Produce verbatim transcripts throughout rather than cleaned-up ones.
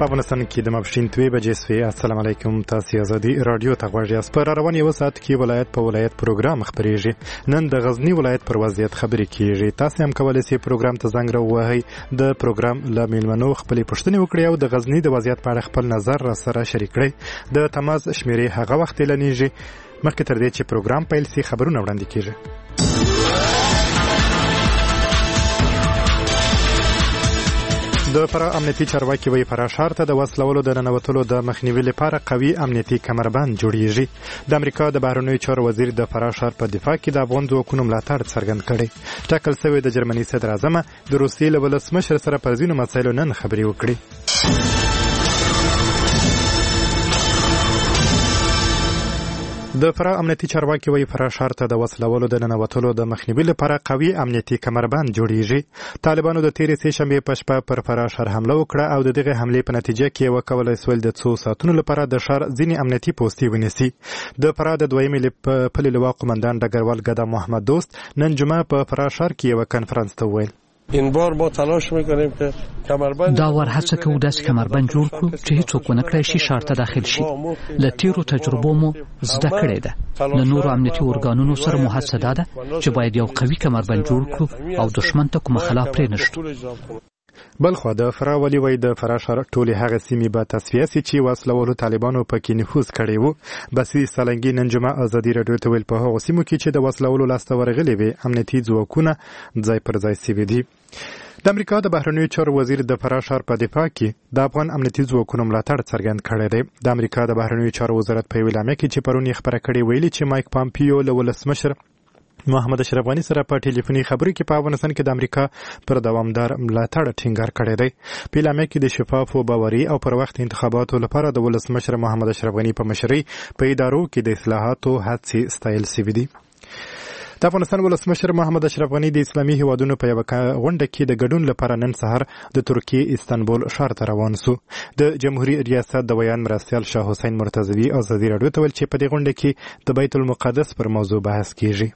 افغانستان کې د ماپښین دوه بجې سوي. السلام علیکم. تاسو ازادي رادیو ته غواړئ. اس پر روان یو ساعت کې ولایت په ولایت پروګرام خبرېږي. نن د غزنی ولایت پر وضعیت خبرې کیږي. تاسو هم کولای شئ پروګرام ته زنګ راووهئ، د پروګرام له میلمنو خپلې پوښتنې وکړئ او د غزنی د وضعیت په اړه خپل نظر را سره شریک کړئ. د تماس شمیرې هغه وخت اعلانېږي مخکې تر دې چې پروګرام پیل شي. خبرونه وړاندې کیږي. د فرا امنیتي چارواکي وی فرا ښار ته د وسلولو د ننوتلو د مخنیوي لپاره قوي امنیتي کمربند جوړیږي. د امریکا د بهرنیو چارو وزیر د فرا ښار په دفاع کې د افغان ځواکونو ملاتړ څرګند کړی. ټاکل شوی د جرمني صدر اعظم د روسیې له ولسمشر سره پر ځینو مسایلو نن خبرې وکړي. د فرا امنیتي چارواکي وی فرا ښار ته د وسلولو د ننوتلو د مخنیوي لپاره قوي امنیتي کمربند جوړیږي. طالبانو د تیرې سې شنبې په شپه پر فرا ښار حمله وکړه او د دغه حملې په نتیجه کې وکولای سول د څو ساعتونو لپاره د ښار ځینې امنیتي پوستې ونیسي. د فرا د دویمې پلې لوا قومندان ډګروال ګدا محمد دوست نن جمعه په فرا ښار کې یو کانفرنس ته وویل این بار ما تلاش میکنیم که کمربند دا ور هڅه کوو داسې کمربند جوړ کړو چې هیڅوک ونه کړای شي ښار ته داخل شي. له تیرو تجربو مو زده کړې ده. له نورو امنیتي ارګانونو سره مو هڅه ده چې باید یو قوي کمربند جوړ کړو او دښمن ته کومه خلا پرې نشو. بلخو د فرا ولی وای د فرا ښار ټولې هغه سیمې به تصفیه سي چې وسلوالو طالبانو پکې نفوذ کړی وو. بسي سالنګي نن جمعه ازادي رادیو ته ویل په هغه سیمو کې چې د وسلوالو لاسته ورغلي وي امنیتي ځواکونه ځای پر ځای سوي دي. د امریکا د بهرنیو چارو وزیر د فرا ښار په دفاع کې د افغان امنیتي ځواکونو ملاتړ څرګند کړی دی. د امریکا د بهرنیو چارو وزارت په اعلامیه کې چې پرون یې خبره کړې ویلي چې مایک پامپیو له ولسمشر محمد اشرف غني سره په ټلیفوني خبرې کې په افغانستان کې د امریکا پر دوامدار ملاتړ ټینګار کړی دی. په اعلامیه کې د شفاف او باوري او پر وخت انتخاباتو لپاره د ولسمشر محمد اشرف غني په مشرۍ په ادارو کې د اصلاحاتو هڅې ستایل شوې دي. د افغانستان ولسمشر محمد اشرف غني د اسلامي هیوادونو په یوه غونډه کې د ګډون لپاره نن سهار د ترکیې استانبول ښار ته روان سو. د جمهوریت ریاست د بیان مرستیال شاه حسین مرتضوي ازادي رادیو ته ویل چې په دې غونډه کې د بیت المقدس پر موضوع بحث کیږي.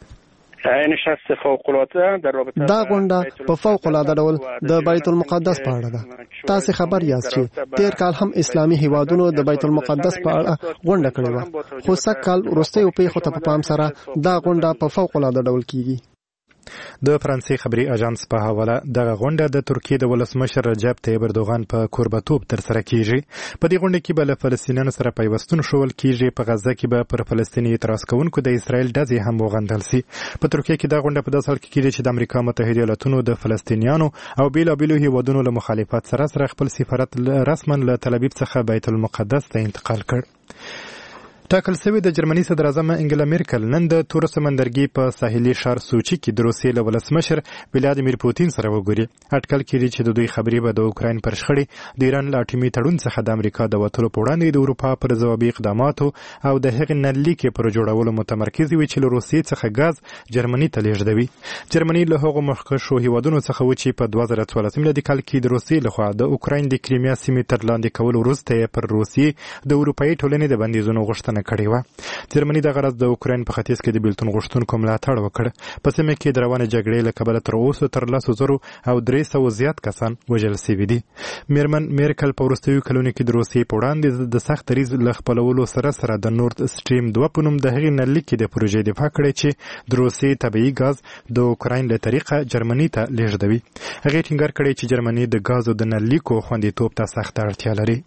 دا غونډه په فوق العاده ډول د بیت المقدس په اړه ده. تاسو خبر یاست چې تیر کال هم اسلامي هیوادونو د بیت المقدس په اړه غونډه کړې وه، خو سږ کال وروستیو پیښو ته په پام سره دا غونډه په فوق العاده ډول کیږي. د فرانسې خبري اژانس په حواله دغه غونډه د ترکیې د ولسمشر رجب طیب اردوغان په کوربتوب ترسره کیږي. په دې غونډه کې به له فلسطینیانو سره پیوستون شول کیږي. په غزه کې به پر فلسطیني اعتراض کوونکو د اسرائیل ډزې هم وغندل سي. په ترکیه کې دا غونډه په داسې حال کې کیږي چې د امریکا متحده ایالاتونو د فلسطینیانو او بیلابیلو هیوادونو له مخالفت سره سره خپل سفارت رسما له تل ابیب څخه بیت المقدس ته انتقال کړ. ټاکل شوی د جرمني صدر اعظم انګلا میرکل نن د تور سمندرګي په ساحلي ښار سوچي کې د روسیې له ولسمشر ولادیمیر پوتین سره وګوري. اټکل کېږي چې د دوی خبرې به د اوکراین پر شخړې، د ایران له اټومي تړون څخه د امریکا د وتلو په وړاندې د اروپا پر ځوابي اقداماتو او د هغې نللیکې پر جوړولو متمرکز وي چې له روسیې څخه ګاز جرمني ته لیږدوي. جرمني له هغو مخکښو هیوادونو څخه و چې په دوه زره څوارلسم میلادي کال کې د روسیې لخوا د اوکراین د کریمیا سیمې تر لاندې کولو وروسته یې پر روسیې د اروپایي ټولنې د بندیزونو غوښتنه کړې وه. جرمني د غرض د اوکراین په ختیځ کې د بیلتون غوښتونکو ملاتړ وکړ. په سیمه کې د روانې جګړې له کبله تر اوسه تر لسو زرو او درې سوه زیات کسان وژل شوي دي. میرمن میرکل په وروستیو کلونو کې د روسیې په وړاندې د سخت دریځ له خپلولو سره سره د نورد سټریم دوه په نوم د هغې نللیکې د پروژې دفاع کړې چې د روسیې طبیعي ګاز د اوکراین له طریقه جرمني ته لیږدوي. هغې ټینګار کړی چې جرمني د ګازو د نللیکو خوندیتوب ته سخته اړتیا لري.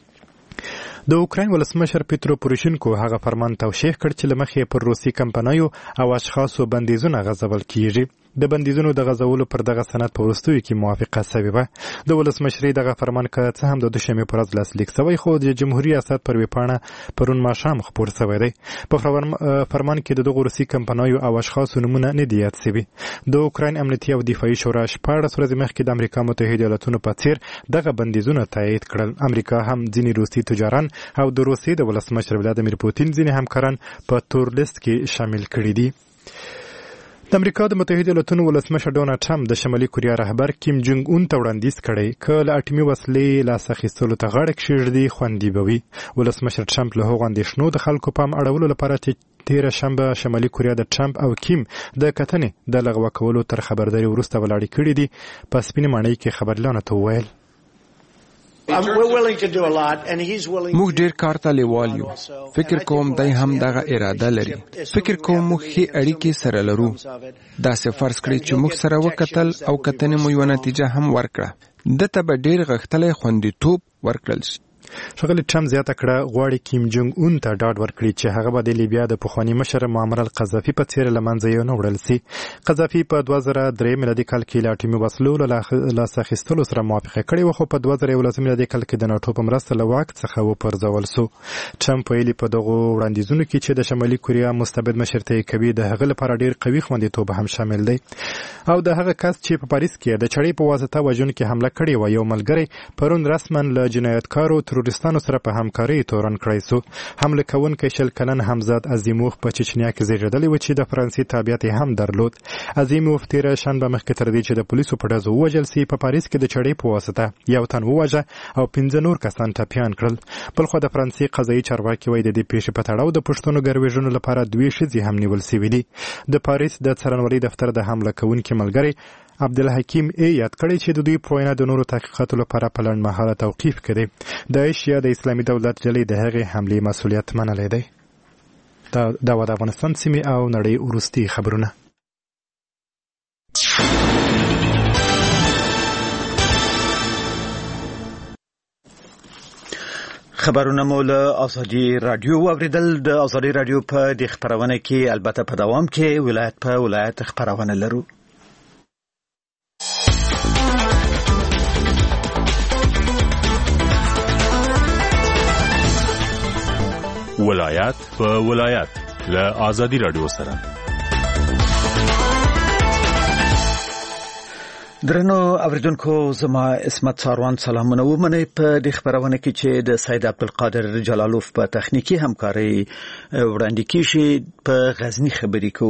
د اوکراین ولسمشر پیترو پوروشینکو هغه فرمان توشیح کړ چې له مخې پر روسي کمپنیو او اشخاصو بندیزونه غځول کیږي. د بندیزونو د غځولو پر دغه سند په وروستیو کې موافقه شوې وه. د ولسمشرۍ دغه فرمان که څه هم د دوشنبې په ورځ لاسلیک شوی، خو د جمهوري ریاست پر ویبپاڼه پرون ماښام خپور شوی دی. په فرمان کې د دغو روسي کمپنیو او اشخاصو نومونه نه دي یاد شوي. د اوکراین امنیتي او دفاعي شورا شپاړس ورځې مخکې د امریکا متحده ایالاتونو په څیر دغه بندیزونه تایید کړل. امریکا هم ځینې روسي تجاران او د روسیې د ولسمشر ولادیمیر پوتین ځینې همکاران په تور لیست کې شامل کړي دي. د امریکا د متحده ایالاتونو ولسمشر ډونالډ ټرمپ د شمالي کوریا رهبر کیم جونګ اون ته وړاندیز کړی که له اټومي وسلې لاس اخیستلو ته غاړه کښېږدي خوندي به وي. ولسمشر ټرمپ له هغو اندېښنو د خلکو پام اړولو لپاره چې تیره شنبه شمالي کوریا د ټرمپ او کیم د کتنې د لغوه کولو تر خبرداري وروسته ولاړې کړي دي. په سپینې ماڼۍ کې خبرلیانو ته وویل موږ ډیر کار ته لیوال یو. فکر کوم دای هم دغه اراده لري. فکر کوم موږ هي اړیکې سره لرو. دا څه فرض کړی چې موږ سره وکتل او کتنې مو یو نتیجه هم ورکړه. دته به ډیر غختلې خوندیتوب ورکړل شي. ښاغلي ټرمپ زیاته کړه غواړي کیم جونګ اون ته ډاډ ورکړي چې هغه به د لیبیا د پخواني مشر معمر القذافي په څیر له منځه یې نه وړل سي. قذافي په دوه زره درې میلادي کال کې له اټومي وسلو له لاسه اخیستلو سره موافقه کړې وه، خو په دوه زره یولس میلادي کال کې د ناټو په مرسته له واک څخه وپرځول سو. ټرمپ ویلي په دغو وړاندیزونو کې چې د شمالي کوریا مستبد مشرته کوي د هغه لپاره ډیر قوي خوندیتوب هم شامل دی. او د هغه کس چې په پاریس کې د چړې په واسطه وژونکي حمله کړې و یو ملګری پرون رسما له جنایتکارو تروریستانو سره په همکاري تورن کړی سو. حمله کوونکی شل کلن همزاد عظیموف په چچنیا کې زیږیدلی و چې د فرانسې تابعیت هم درلود. عظیموف تیره شنبه مخکې تر دې چې د پولیسو په ډزو ووژل سي په پاریس کې د چړې په واسطه یو تن وواژه او پنځه نور کسان ټپیان کړل. بلخو د فرانسې قضایي چارواکي وایي د دې پیښې په تړاو د پښتنو ګرویژنو لپاره دوې ښځې هم نیول سوي دي. د پاریس د څارنوالۍ دفتر د حمله کوونکي ملګری عبدالحکیم ای یاد کړی چې د دوی په وینا د نورو تحقیقاتو لپاره په لنډمهاله توقیف کړي. داعش یا د اسلامي دولت ډلې د هغې حملې مسؤلیت منلی دی. دا د افغانستان سیمې او نړۍ وروستي خبرونه. خبرونه مو له ازادي رادیو اوریدل. د ازادي رادیو په د خبرونه کې البته په دوام کې ولایت په ولایت خبرونه لرو. ولایت په ولایت له ازادي رادیو سره. درنو اوریدونکو زما اسمت ساروان سلامونه ومنئ. په دې خبرونه کې چې د سید عبدالقادر جلالوف په تخنیکی همکاري وړاندې کیږي په غزنی خبرې کو.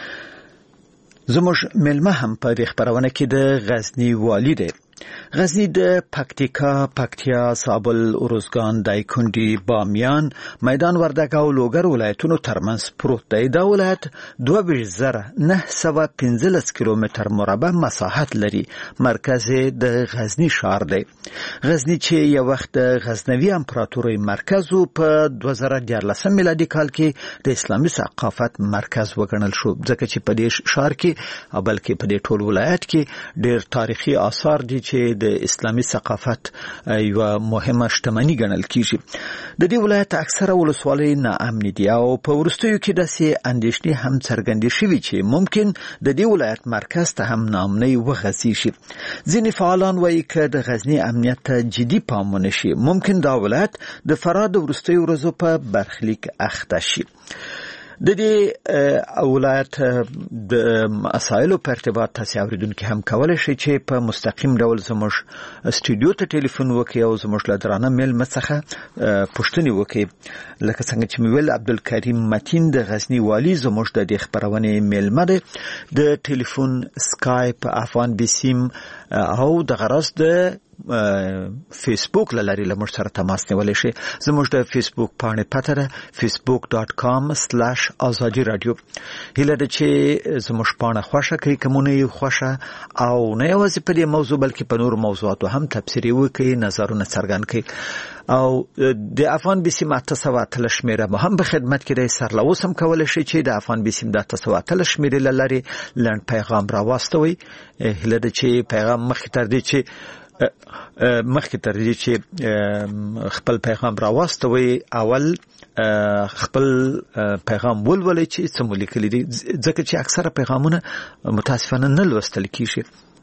زموږ ملمه هم په دې خبرونه کې د غزنی والی دی. غزنی د پکتیکا، پکتیا، زابل، ارزګان، دایکنډي، بامیان، میدان وردګ او لوګر ولایتونو ترمنځ پروت دی. دا ولایت دوه ویشت زره نه سوه پنځلس کیلومتر مربع مساحت لري. مرکز د غزنی ښار دی. غزنی چې یو وخت د غزنوي امپراتورۍ مرکز و په دوه زره دیارلسم میلادي کال کې د اسلامي ثقافت مرکز وګڼل شو، ځکه چې په دې ښار کې او بلکې په دې ټول ولایت کې ډېر تاریخي آثار دي چې د اسلامي ثقافت یو مهمه شتمنی ګڼل کیږي. د دې ولایت اکثره ولسوالۍ ناامن دي او په وروستیو کې داسې اندېښنې هم څرګندې شوې چې ممکن د دې ولایت مرکز ته هم ناامنۍ وغځي شي. ځینې فعالان وایي که د غزنی امنیت ته جدي پام ونه شي ممکن دا ولایت د فراه د وروستیو ورځو په برخلیک اخته شي. د دې ولایت د مسایلو په ارتباط تاسو اوریدونکو هم کولای شئ چې په مستقیم ډول زموږ استودیو ته ټلیفون وکړئ او زموږ له درانه میل مڅخه پوښتنه وکړئ. لکه څنګه چې مویل عبدالکریم متین د غزنی والی زموږ د دې خبرونه میل مده د ټلیفون سکایپ افغان بیسیم او د غرض د فیسبوک لاري لمر سره تماس نیولای شي. زموږ د فیسبوک پاڼه پته ده facebook dot com slash azadi radio. هله د چې زموږ پاڼه خوښه کوي کومونه یو خوښه او نه یوازې په دې موضوع بلکې په نور موضوعاتو هم تبصرې وکړي، نظرونه څرګند کړي. او د افغان بیسیم اته سوه اتلس شمیره مو هم په خدمت کې دی. سر له اوس هم کولای شي چې د افغان بیسیم د اته سوه اتلس شمیرې له لارې لنډ پیغام راواستوي. هله د چې پیغام مخکې تر دې چې مخکې تر دې چې خپل پیغام راواستوي اول خپل پیغام ولولئ چې څه مو لیکلي دي، ځکه چې اکثره پیغامونه متاسفانه نه لوستل کیږي.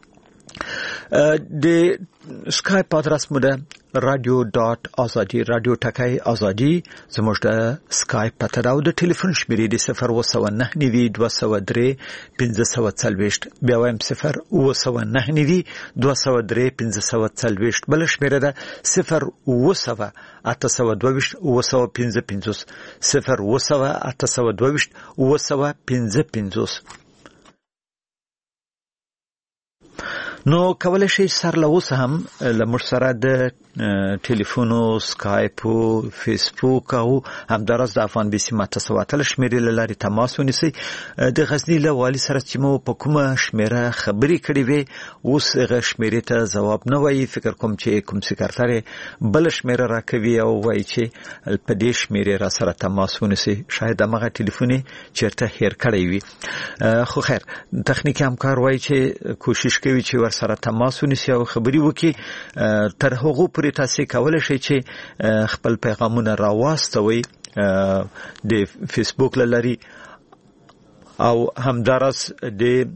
د سکایپ آدرس مو ده radio dot azadi radio ټکای ازادي. زموږ د سکایپ پته دا او د ټلیفون شمیرې د صفر اوه سوه نهه نوي دوه سوه درې پنځه سوه څلوېښت. بیا وایم صفر اوه سوه نهه نوي دوه سوه درې پنځه سوه څلوېښت. بل شمیره ده صفر اوه سوه اته سوه دوه ویشت اوه سوه پنځه پنځوس. صفر اوه سوه اته سوه دوه ویشت اوه سوه پنځه پنځوس. نو کولای شي سر له اوس هم لمر سره د ټلیفونو سکایپ او فیسبوک او همدارس د افغان بي سي متصواتل شمیرې لاري تماس ونیسي. د غزنی له والی سره چې مو په کومه شمیره خبرې کړې وي اوس هغه شمیرې ته جواب نه وایي. فکر کوم چې کوم سکرټر بل شمیره راکوي او وایي چې په دې شمیرې را سره تماس ونیسي. شاید هغه ټلیفون چیرته هیر کړی وي. خو خیر تخنیکی همکار وایي چې کوشش کوي چې ور سره تماس ونیسي او خبري وکړي. تر هغه پورې تاسو کولای شئ چې خپل پیغامونه راوستوي د فیسبوک لاري او همدارس د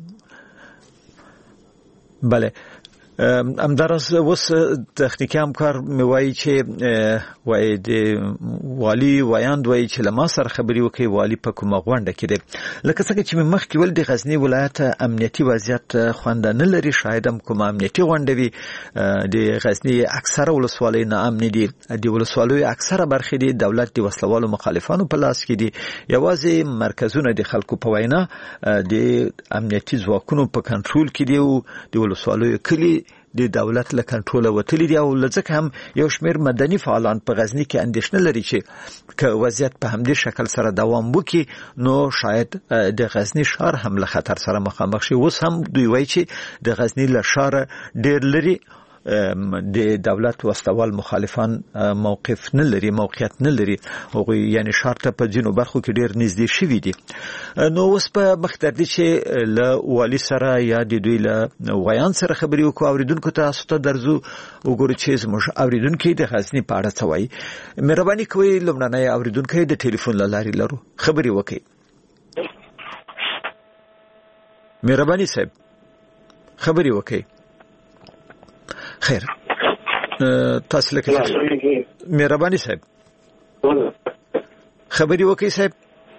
بله همدارس وس تخنیکی همکار میوایي چې وای د والی وایاند وای چې لما سره خبري وکي والی په کومه غونډه کې دی. لکه څنګه چې مخکې ول د غزنی ولایت امنیتي وضعیت خوندانه لري. شاید هم کومه امنیتي غونډه وي. د غزنی اکثره ولسوالۍ نه امن دي. د ولسوالۍ اکثره برخې دي دولت د وسلوالو مخالفانو په لاس کې دي. یوازې مرکزونه د خلکو په وینا د امنیتي ځواکونو په کنټرول کې دي او د ولسوالۍ کلی د دولت له کنټرول وتلی دی. او لږه هم یو شمیر مدني فعالان په غزنی کې اندېښنه لري چې که وضعیت په همدې شکل سره دوام وکړي نو شاید د غزنی ښار هم له خطر سره مخامخ شي. اوس هم دوی وایي چې د غزنی له ښار ډېر لري د دولت وسلوال مخالفان موقف نه لري موقعیت نه لري. هغه یعنی ښار ته په ځینو برخو کې ډېر نږدې شوي دي. نو اوس په مختر دي چې له والی سره یا د دوی له ویان سره خبري وکړو. اوریدونکو ته تاسو ته درځو وګورئ چې زموږ اوریدونکو د غزنی په اړه څه وایي. مهرباني کوئ لومړنی اوریدونکو د ټلیفون له لارې لرو خبري وکړئ. مهرباني صاحب خبري وکړئ. خیر تاسو لکه مهرباني صاحب خبري وکړئ صاحب.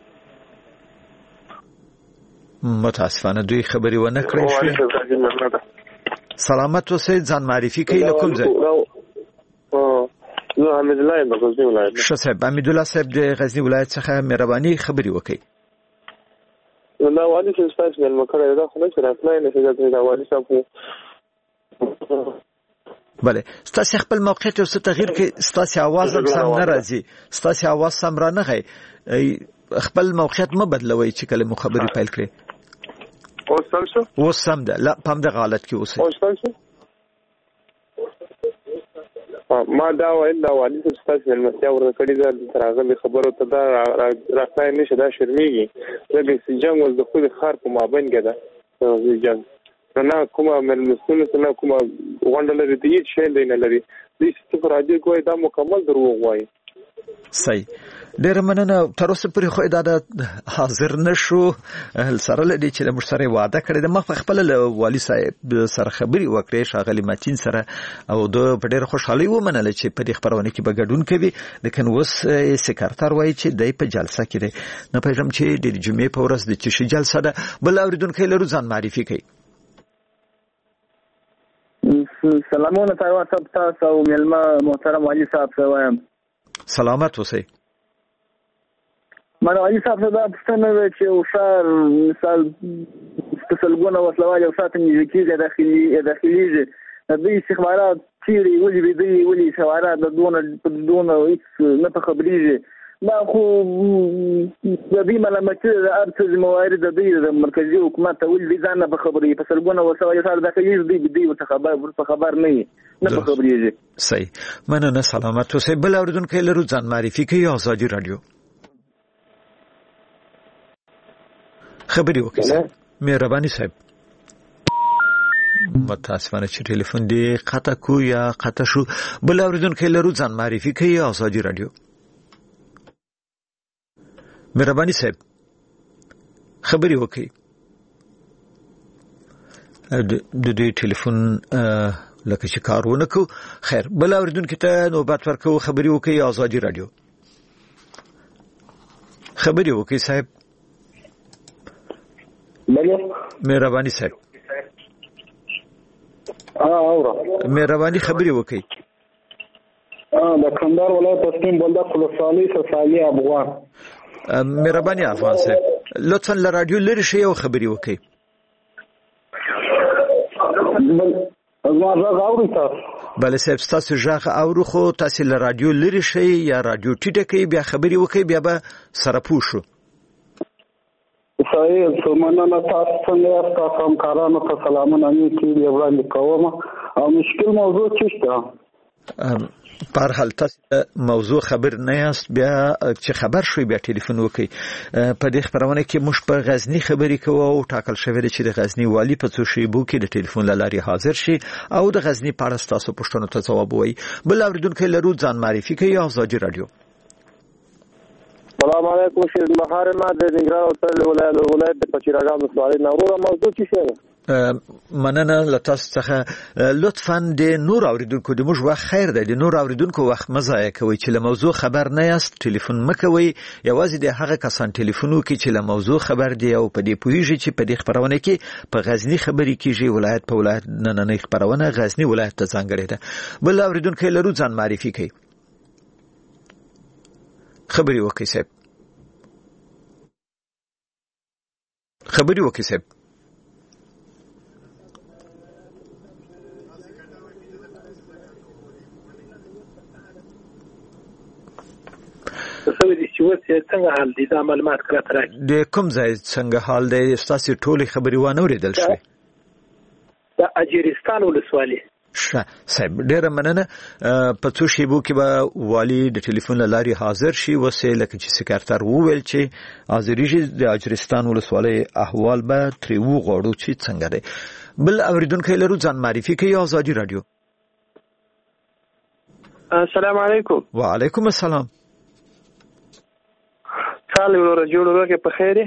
متاسفانه دوی خبري ونه کړې شو. سلامت اوسئ. ځان معرفي کړئ له کوم ځای؟ زه حمید الله یم د غزنی ولایت. ښه صاحب حمید الله صاحب د غزنی ولایت څخه مهرباني خبري وکړئ. دا والی چې تاسو مل مکړه دا خو نه راتلای نه چې دا والی صاحب بله ستاسو خپل موقعیت او ست تغییر کې ستاسو आवाज هم سم نه راځي. ستاسو आवाज سم را نه غي. خپل موقعیت م بدلوي چې کله مخابري پیل کړي. او سم شو او سم ده. لا پام د غلط کې اوسه. او سم شو ما دا وایي دا والی چې تاسو ملمستیا ورکړی دا ترغه خبرو ته دا راځي نشه دا شرمېږي. د سجنګ ول د خو خار په مابین کې ده سجنګ نه کومه ملمستونه نه کومه غونډه لري دي چې نه لري دې څه راځي کوی دا مکمل دروغ وایي. صحیح. ډېر مننه. تر اوسه پورې خو دا حاضر نشو سره لدی چې د مشتری وعده کړی د مخ خپل والی صاحب سره خبري وکړي شاغلی ماتین سره او د ډېر خوشحالي ومنل چې په دې خبرونه کې به ګډون کوي. لیکن اوس سکرټر وایي چې دای په جلسه کې دی. نه پېژم چې د جمعې په ورځ د چشي جلسه ده. بل اوریدونکو لرو ځان معرفي کوي. سلامونه تاسو ته تاسو او ملما محترم علي صاحب سوایم. سلامت اوسئ. مانه علي صاحب دا څنګه چې او شار مثال تسلګونه وسلوال او ساتنې ځکه داخلي داخلي د استخبارات چیرې ولې به دی ولې استخبارات د دونه دونه هیڅ نه په خبريږي. دا خو د دې ملامتي د ارتز موارد د دې مرکزی حکومت ته ولې ځان په خبري په سلګونه وسوي سره داخلي دی دی ته خبر په خبر نه نه په خبريږي. صحیح. مننه. سلامت اوسئ. بل اوریدونکو لرو ځان معرفي کوي. آزادي رادیو خبري وکړئ. مهرباني صاحب. متاسفانه چې ټلیفون دی قطع کو یا قطع شو. بل اوریدونکو لرو ځان معرفي کوي. آزادي رادیو مهرباني صاحب خبري وکړئ. د دې ټلیفون لکه چې کارونه کو. خیر بل اوریدونکو ته نوبت ورکو. خبري وکړئ. آزادي رادیو خبري وکړئ صاحب. مهرباني صاحب. اه اورا مهرباني خبري وکړئ. اه د کندهار ولایت تسلیم بلده خلصالي صالح افغان. مهرباني افغان صاحب لطفا له رادیو لري شي او خبري وکړئ. زما غږ اورئ تاسو؟ بله صاحب ستاسو غږ اورو، خو تاسو له رادیو لرې شئ یا رادیو ټیټه کړئ، بیا خبرې وکړئ، بیا به سره پوه شو. صحیح، څه مننه. تاسو څنګه یاست؟ تاسو همکارانو ته سلامونه نیکې وړاندې کوم. او مشکل موضوع څه شته؟ په هر حال تاسو موضوع خبر نه یاست، بیا چې خبر شوي بیا ټلیفون وکړئ. په دې خبرونه کې موږ په غزني خبرې کوو او ټاکل شوی دی چې د غزني والي په څو شیبو کې د ټلیفون له لارې حاضر شي او د غزني په اړه ستاسو پوښتنو ته ځواب ووایي. بل اورېدونکی لرو، ځان معرفي کوي. آزادي راډیو. السلام علیکم. شیر بهار ما د ننګرهار ولایت ولایت د پچیراګام ولسوالۍ نه وروره. موضوع څه شی ده؟ مننه له تاسو څخه. لطفاً د نور اوریدونکو د موږ وخت خیر دی، د نور اوریدونکو وخت مه ضایع کوئ. چې له موضوع خبر نه یاست ټلیفون مه کوئ. یوازې د هغه کسان ټلیفون وکړي چې له موضوع خبر دي او په دې پوهیږي چې په دې خبرونه کې په غزني خبرې کیږي. ولایت په ولایت نننۍ خبرونه غزني ولایت ته ځانګړې ده. بل اوریدونکی لرو، ځان معرفي کوي. خبرې وکړئ صاحب. خبرې وکړئ صاحب. څنګه حال دي؟ دا معلومات کړه ترای د کوم ځای څنګه حال دی؟ تاسو ټولې خبرې وانه اوریدل شوې؟ د اجرستان ولسوالۍ. ښه صاحب، ډیره مننه. په څو شیبو کې به والي د ټلیفون له لارې حاضر شي. وسه لکه چې سکرټر وویل چې حاضرېږي د اجرستان ولسوالۍ احوال به ترې وغواړو چې څنګه دی. بل اوریدونکی لرو، ځان معرفي کوي. آزادي راډیو. السلام علیکم. وعلیکم السلام. سال ورو جوړ ورو په خیره.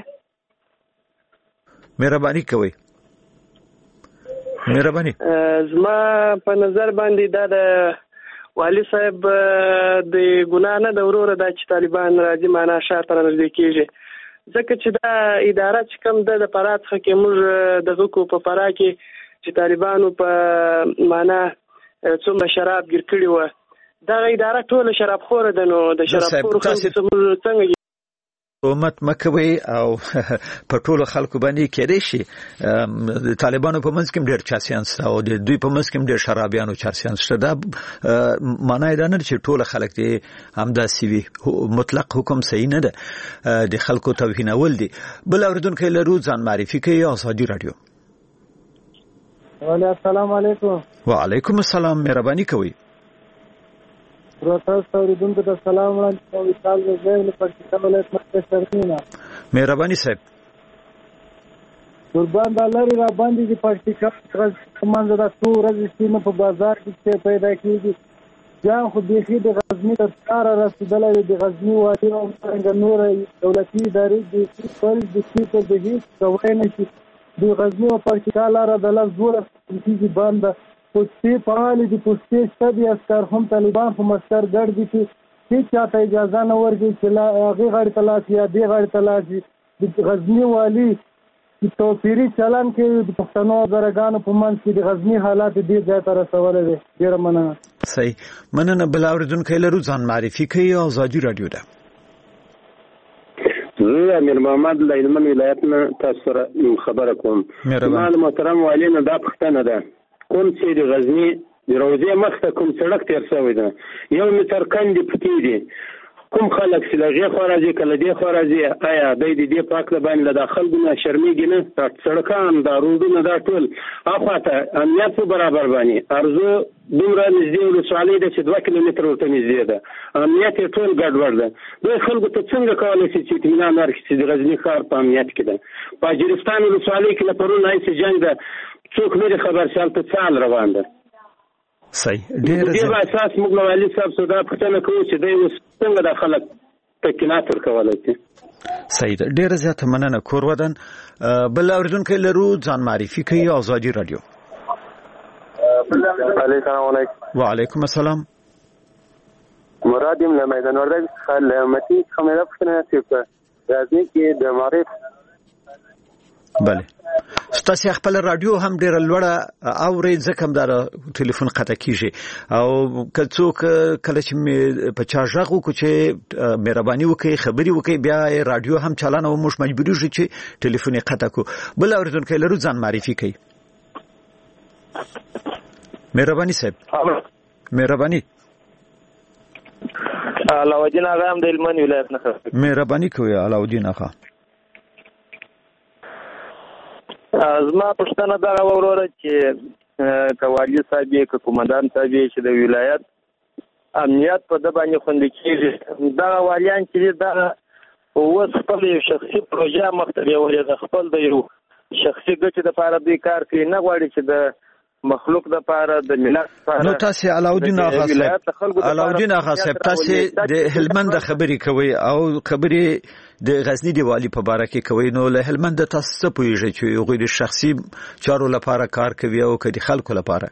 مهرباني کوئ. مهرباني. زما په نظر باندې دا د والي صاحب د ګناه نه د وروره دا چې طالبان راځي معنا شاته نږدې کیږي، ځکه چې دا اداره چې کوم د فرات څخه کې موږ دغه کو په فرا کې چې طالبانو په معنا څومره شراب ګیر کړی و، دا اداره ټول شراب خور ده. نو د شراب خور څنګه امت مکوي او په ټولو خلکو باندې کېدای شي د طالبانو په منځ کې ډېر چاسيان شته او د دوی په منځ کې ډېر شرابيانو چاسيان شته. دا معنی دا نه چې ټول خلک دي همداسې وي. مطلق حکم صحیح نه ده، د خلکو توهینول دي. بل اوریدونکی لرو، ځان معرفي کوي. آزادي راډیو. السلام علیکم. وعلیکم السلام. مهرباني کوي. تاسو اوریدونکو ته سلام وړاندې کوم. وصال زه له پاکستان ولایت مرکز سرچینه. مهرباني صاحب. قربان د لری را باندې د پاکستان څخه د څو ورځې سیمه په بازار کې پیدا کیږي. جام خو د خې د غزنی تر کار رسیدلې د غزنی واټي او څنګه نور دولتي ادارې د خپل د سیټ د هیڅ کوي نه شي. د غزنی او پاکستان لاره د لږ زور کیږي باندې پوسټي فعال دي. پوسټي ستدي اسکر هم طالبان هم اسکر ګرځي چې هیڅ چاته اجازه نه ورکړي چې لا هغه غړي تلاشي یا دې غړي تلاشي. د غزنی والی چې توفیری چلن کې د پښتنو درګانو په منځ کې د غزنی حالات دې ځای ته رسولې دي. ډیر مننه. صحیح مننه. بل اوریدونکی لرو، ځان معرفي کوي. آزادي راډیو ده. زه امیر محمد له هلمند ولایت نه تاسو سره خبره کوم. ما محترم والي نه دا پښتنه ده کوم چې د غزنی د روضې مخته کوم سړک تیر شوی ده، یو متر کندې پکې دي. کوم خلک چې لږه خو راځي کله دې خو راځي، آیا د دې پاک له باندې له داخل ګناه شرمېږي نه؟ سړکان دا روډونه دا ټول اخواته امنیت په برابر باندې ارزو دومره نږدې ولسوالۍ ده چې دوه کیلومتره ورته نږدې ده، امنیت یې ټول ګډوډ ده. دوی خلکو ته څنګه کولی شي چې اطمینان ورکړي چې د غزني ښار په امنیت کې ده؟ په اجرستان ولسوالۍ کې له پرون راهیسې جنګ ده، څوک نه دی خبر چې هلته څه حال روان ده. صحیح. ډېر دې په اساس موږ له والي صاحب څخه دا پوښتنه کوو چې دی اوس څنګه دا خلک تکنات ورکولی شي. صحیح ده. ډېره زیاته مننه. کور ودان. بل اوریدونکی لرو، ځان معرفي کوي. آزادي راډیو. السلام علیکم. وعلیکم السلام. مراد یم له میدان وردګ څخه له متي څخه مې دا پوښتنه چې په غزني کې د معارف. بله ستاسو خپل رادیو هم ډیر لوړه اوري ځکه هم دا ټلیفون قطع کیږي او که څوک کله چې په چا ژغ وکړي چې مهرباني وکړي خبري وکړي بیا رادیو هم چالان او موږ مجبوری شو چې ټلیفون قطع کو. بل اوریدونکو لرو ځان معرفي کوي. مهرباني صاحب مهرباني علاوالدین آغا هم د هلمند ولایت نه مهرباني کوي علاوالدین آغا. زما پوښتنه دغه وروره چې که والي صاحب یې که قومندان صاحب یې چې د ولایت امنیت په ده باندې خوندي کېږي، دغه والیان چې دي دغه اوس خپل یو شخصي پروژه مخته بیولې ده، خپل د یو شخصي ګټې دپاره دوی کار کوي، نه غواړي چې د مخلوق د پاره د ملت لپاره. نو تاسو علاوالدین آغا صاحب علاوالدین آغا صاحب تاسو د هلمند خبرې کوي او خبرې د غزنی دی والی په باره کې کوي، نو له هلمند تاسو څه پوهیږئ چې غوړي د شخصي چارو لپاره کار کوي او کدي خلکو لپاره؟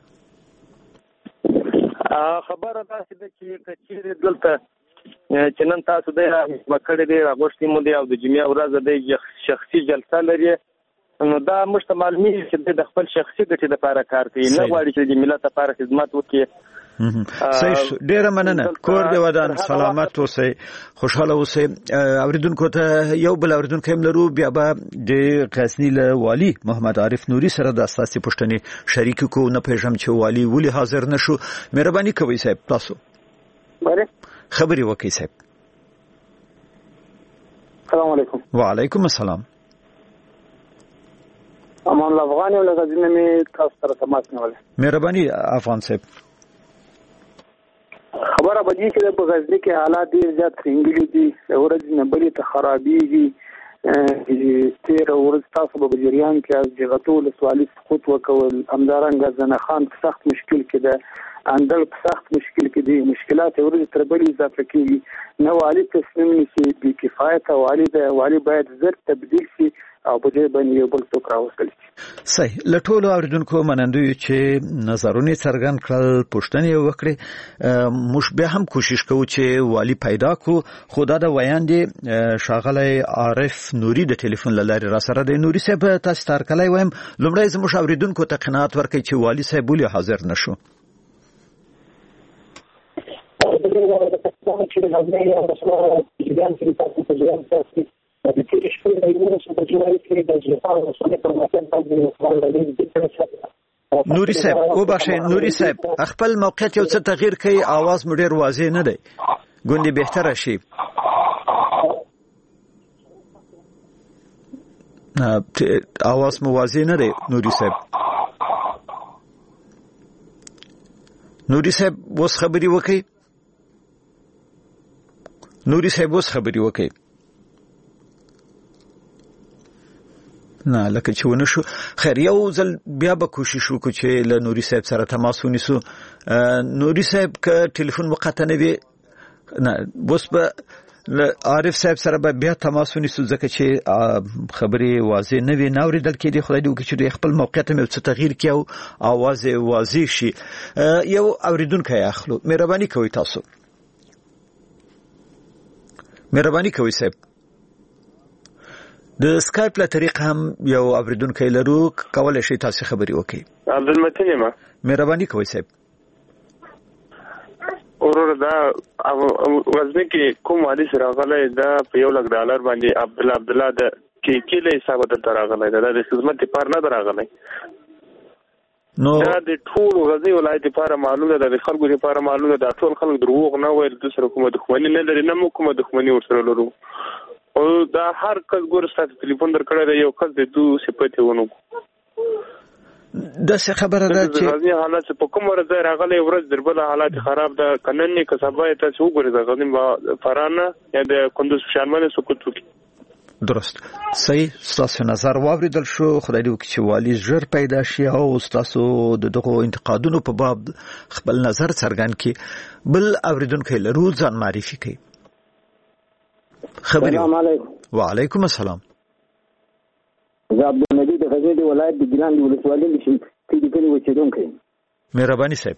خبره تاسو د چې کچېره دلته چې نن تاسو د مکړې دی راغوښتي مو دی او د جمعې ورځ د شخصي جلسه لري، نو دا مشته معلومي چې د خپل شخصي ګټې لپاره کار کوي، نه غواړي چې د ملت لپاره خدمت وکړي. صحیح، ډیره مننه. کور دی ودان، سلامت اوسئ، خوشاله اوسئ. اوریدونکو ته یو بل اوریدونکو هم لرو، بیا به د غزنی له والی محمد عارف نوري سره د اساسي پوښتنې شریک کو. نه پېژم چې والی ولې حاضر نشو. مهرباني کوئ صاحب تاسو بله خبري وکړئ صاحب. السلام علیکم. وعلیکم السلام. امان الله افغان یو لږ ځینې مې تاسو سره تماس نیولی. مهرباني افغان صاحب. خبره به دې چې په غزني کې حالات ډېر زیات خنګلي دي، ورځ نه بلې ته خرابېږي. تېره ورځ تاسو به په جریان کې از جغتو ولسوالي سقوط وکول، همدارنګه زنه خان په سخت مشکل کې ده، اندړ په سخت مشکل کې دي، مشکلات ورځ تر بلې اضافه کېږي. نه والي تصمیم نیسي، بې کفایته والي ده، والي باید زر تبدیل شي او په دې باندې یو بل څوک راوستل شي. صحیح. له ټولو اوریدونکو منندوی چې نظرونه څرګند کړل، پوښتنې وکړې، موږ بیا هم کوشش کوو چې والی پیدا کو. خدا دا ویاندې شاغلی عارف نوري د ټلیفون له لارې را سره دی. نوري صاحب تاسو ته هرکلی وایم، لومړی زموږ اوریدونکو ته قناعت ورکړئ چې والی صاحب ولې حاضر نشو. نوري صاحب وبخښئ، نوري صاحب خپل موقعیت یو څه تغییر کړئ، आवाज مو ډیر واضح نه دی، ګوندې بهتره شي. आवाज مو واضح نه دی نوري صاحب. نوري صاحب اوس خبري وکړئ. نوري صاحب اوس خبري وکړئ. نه لکه چې ونه شو. خیر یو ځل بیا به کوشش وکړو چې له نوري صاحب سره تماس ونیسو. نوري صاحب که ټلیفون مقطع نه وي، نه اوس به له عارف صاحب سره به بیا تماس ونیسو، ځکه چې خبرې واضح نه وي، نه اورېدل کېدی. خدای دې وکړي چې خپل موقعیت هم یو څه تغییر کړي او اواز یې واضح شي. یو اورېدونکی اخلو. مهرباني کوئ تاسو. مهرباني کوئ صاحب. د سکایپ له طریق هم یو اوریدونکی لرو، کولای شئ تاسو خبري وکړئ. عبدالمتین یم. مهرباني کوئ صاحب. ورور دا غزنی کې کوم والی سره راغلی، دا په یو لک ډالر باندې عبد الله عبد الله د کې کله حساب دلته راغلی، دا د خدمت لپاره نه راغلی. نو دا د ټول غزنی ولایت لپاره معلومه ده، د خلکو لپاره معلومه ده. ټول خلک دروغ نه وایي، د سره کومه دښمنی نه لري، نه مو کومه دښمنی ورسره لرو. او دا هر کس ګور ستاسو ټلیفون درکړی دی، یو کس د دو صفت ونه دا څه خبره ده چې غزنی حالات په کوم ورځ راغلی، ورځ دربله حالات خراب ده. کنن که سبا تاسو وګورئ د غزنی فرانه یا د کندوز شانمنه سقوط وکړي. درست. صحیح. تاسو نظر واوریدل شو. خدای دې وکړي چې والی ژر پیدا شي او تاسو د دغه انتقادونو په باب خپل نظر څرګند کړي. بل اوریدونکو لرو، ځان معرفي کړئ. خبري. السلام علیکم. وعلیکم السلام. زه عبدالمجید د غزنی ولایت د ګیلان ولسوالۍ کې د کلي اوسیدونکی یم. مهرباني صاحب.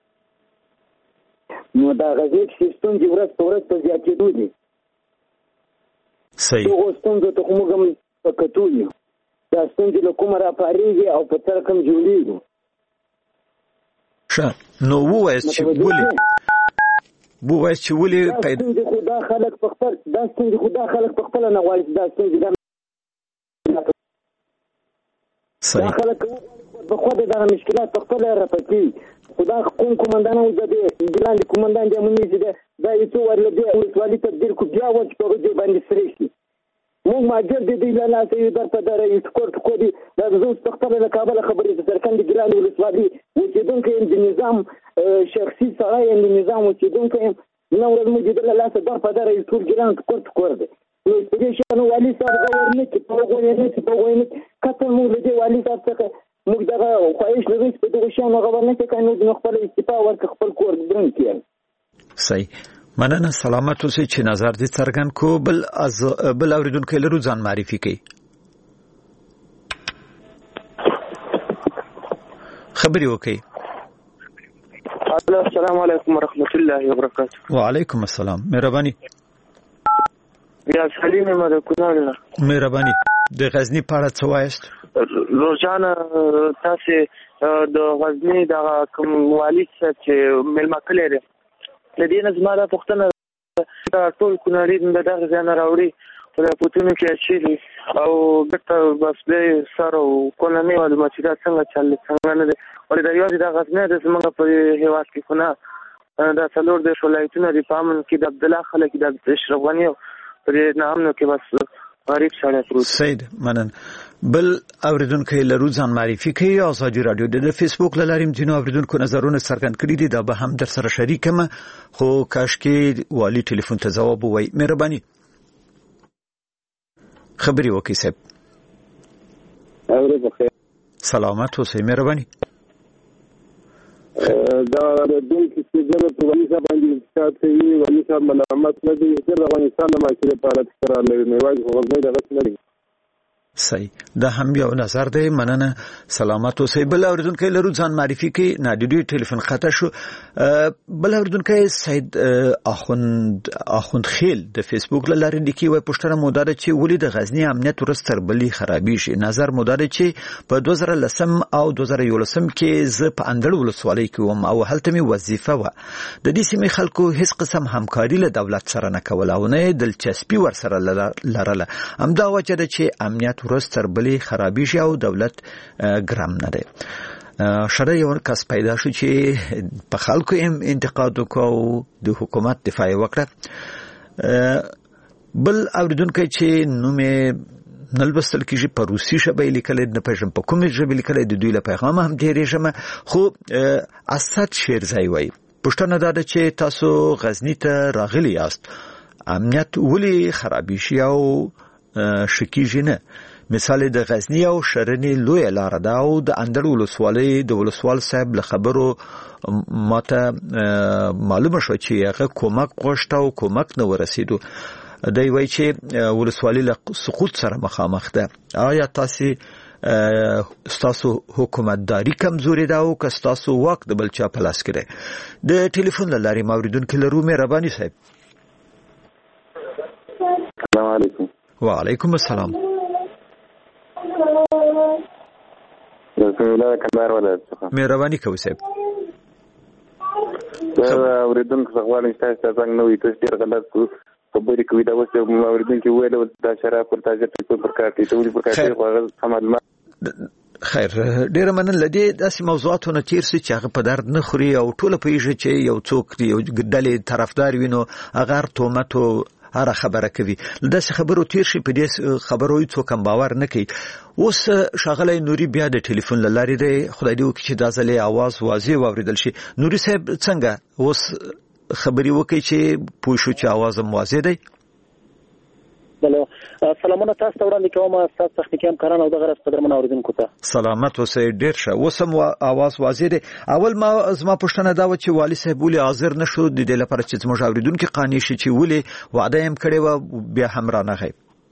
نو دا غزنی کې ستونزې ورځ په ورځ په زیاتېدو دي. صحیح. دغو ستونزو ته خو موږ هم په کتو یو. دا ستونزې له کومه راپارېږي او په څه رقم جوړېږي. ښه، نو ووایاست چې ولې ووایاست چې ولې پیدا خو دا خلک په خپل دا ستونزې خو دا خلک په خپله نه غواړي چې دا ستونزې دا صحیح. دا خلک په خپله دغه مشکلات په خپله رفع کوي. خدا کوم کومندان او د ګلان کومندان د امنیت دی دا یو څو ورله دی ولې تبدیل کو بیا و چې په دې باندې سری شي مونږ ماجر د دې لاله ته یو در په در یو سکورت کو دی دا زو تختل د کابل خبرې د سرکند ګلان ولسوالي وچېدونکو د نظام شخصي سره د نظام وچېدونکو نو ورمو د لاله در په در یو ټول ګلان سکورت کور دی نو دې شنو والي صاحب دا ورنه چې په وګورئ نه چې په وګورئ کته موږ دې والي صاحب څخه موږ دا خواهش لرو چې په دغه شانو غوړنه کې کانو د خپل استعفا ورک خپل کور درن کړي صحیح مننه سلامت اوسئ چې نظر دې څرګند کو بل از بل اوریدونکو لرو ځان معرفي کړي خبري وکړي السلام علیکم ورحمت الله وبرکاته وعلیکم السلام مهرباني یا سلیم مده کونړ مهرباني د غزنی په اړه څه وایست روزانه تاسو د غزنی د کوم والي چې ملما کړی دی د دې نظم را پښتنه ټول کونړی د دغه ځان راوړي په پوتونو کې شي او ګټه بس به سره کولنی او مچدا څنګه چل څنګه نه دی ولې د یو د غزنی د څنګه په هیواد کې خونه دا څلور د شولایتونو د پامن کې د عبد الله خلک د اشرف غنی پرې نامنو کې بس غریب سره پروت سید منن بل اوریدونکو لرو ځان معرفي کوي ازادي رادیو د فیسبوک لاریم جنو اوریدونکو نظرونه څرګند کړي دي دا به هم در سره شریکم خو کاش کې والی ټلیفون ته جواب وای مهرباني خبري وکي صاحب اوره بخیر سلامت اوسئ مهرباني دا د دوی چې د پولیسو باندې ستاسو ولی صاحب ملامت نه دي چې افغانستان د ماکرې په اړه تکرار لري نو وايي غوښنه د غوښنه نه صحیح دا هم یو نظر دی مننه سلامت اوسئ بل اوریدونکو لرو ځان معرفي کوي نادیدوی ټلیفون خطا شو بل اوریدونکو سید اخوند اخوند خیل د فیسبوک لاره لیکي وای پښتنه موداره چې ولې د غزنی امنیت ورستر بلی خرابې شي نظر موداره چې په دوه زره لسم او دوه زره یولسم کې ز په اندړ ولسوالۍ کې وم او هلته می وظیفه و د دې سیمې خلکو هیڅ قسم همکاري له دولت سره نه کوله او نه دلچسپي ور سره لرله همدا وجه ده چې امنیت ورستر بلی خرابې شي او دولت ګرام نه دی شړې یو کس پیدا شو چې په خلکو هم انتقاد وکاو د حکومت دفاع وکړه بل اوریدونکو چې نومې نلبستل کیږي په روسي ژبه لیکل د پښتون په کومه ژبه لیکل د دوی له پیغام هم ډیرې شمه خو اسد شیرزای وای پښتنه دا چې تاسو غزنی ته راغلی یاست امنیت ولی خرابې شي او شکیږي نه مثال د غزنی او شرنی لوی لار ده او د اندړ ولسوالۍ د ولسوال صاحب له خبرو ماته معلومه شو چې هغه کومک غوښته او کومک نه ورسېدو دی وای چې ولسوالۍ له سقوط سره مخامخ ده آیا تاسو ستاسو حکومتداري کمزوري ده او که ستاسو واک د بلچا پلاس کړي د ټلیفون لاري موریدونکو لرو مهرباني صاحب السلام علیکم وعلیکم السلام مهرباني کوي صاحب دا اوریدونکو څنګه تاسو څنګه نو تاسو ډیر غلط خبرې کوي دا اوس اوریدونکو ویل دا شراب پر تاسو ټکو پر کارتي ته ولې پر کارتي خو عمل خیر ډیر مننه لدی داسې موضوعاتونه تیر سي چې هغه په درد نه خوري او ټول په یوه چې یو څوک یو ډلې طرفدار وینو هغه تهمت هر خبره کوي داسې خبرو تیر شي په دې خبرو څوک هم باور نه کوي اوس شغله نوري بیا د ټلیفون لاري دی خدای دې وکړي چې دا ځلې आवाज واضح واوریدل شي نوري صاحب څنګه اوس خبري وکړي چې پوه شو چې आवाज هم واضح دی بله سلامونه تاسو ته وړاندې کوم تاسو تخنیکی همکاران او د غرض قدرمن اوریدونکو ته سلامت اوسئ ډیر ښه اوس هم आवाज واضح دی اول ما زما پوښتنه دا و چې والي صاحب ولې حاضر نشو د دې لپاره چې زموږ اوریدونکو قانع شي چې ولې وعده هم کړې و بیا هم را نه غي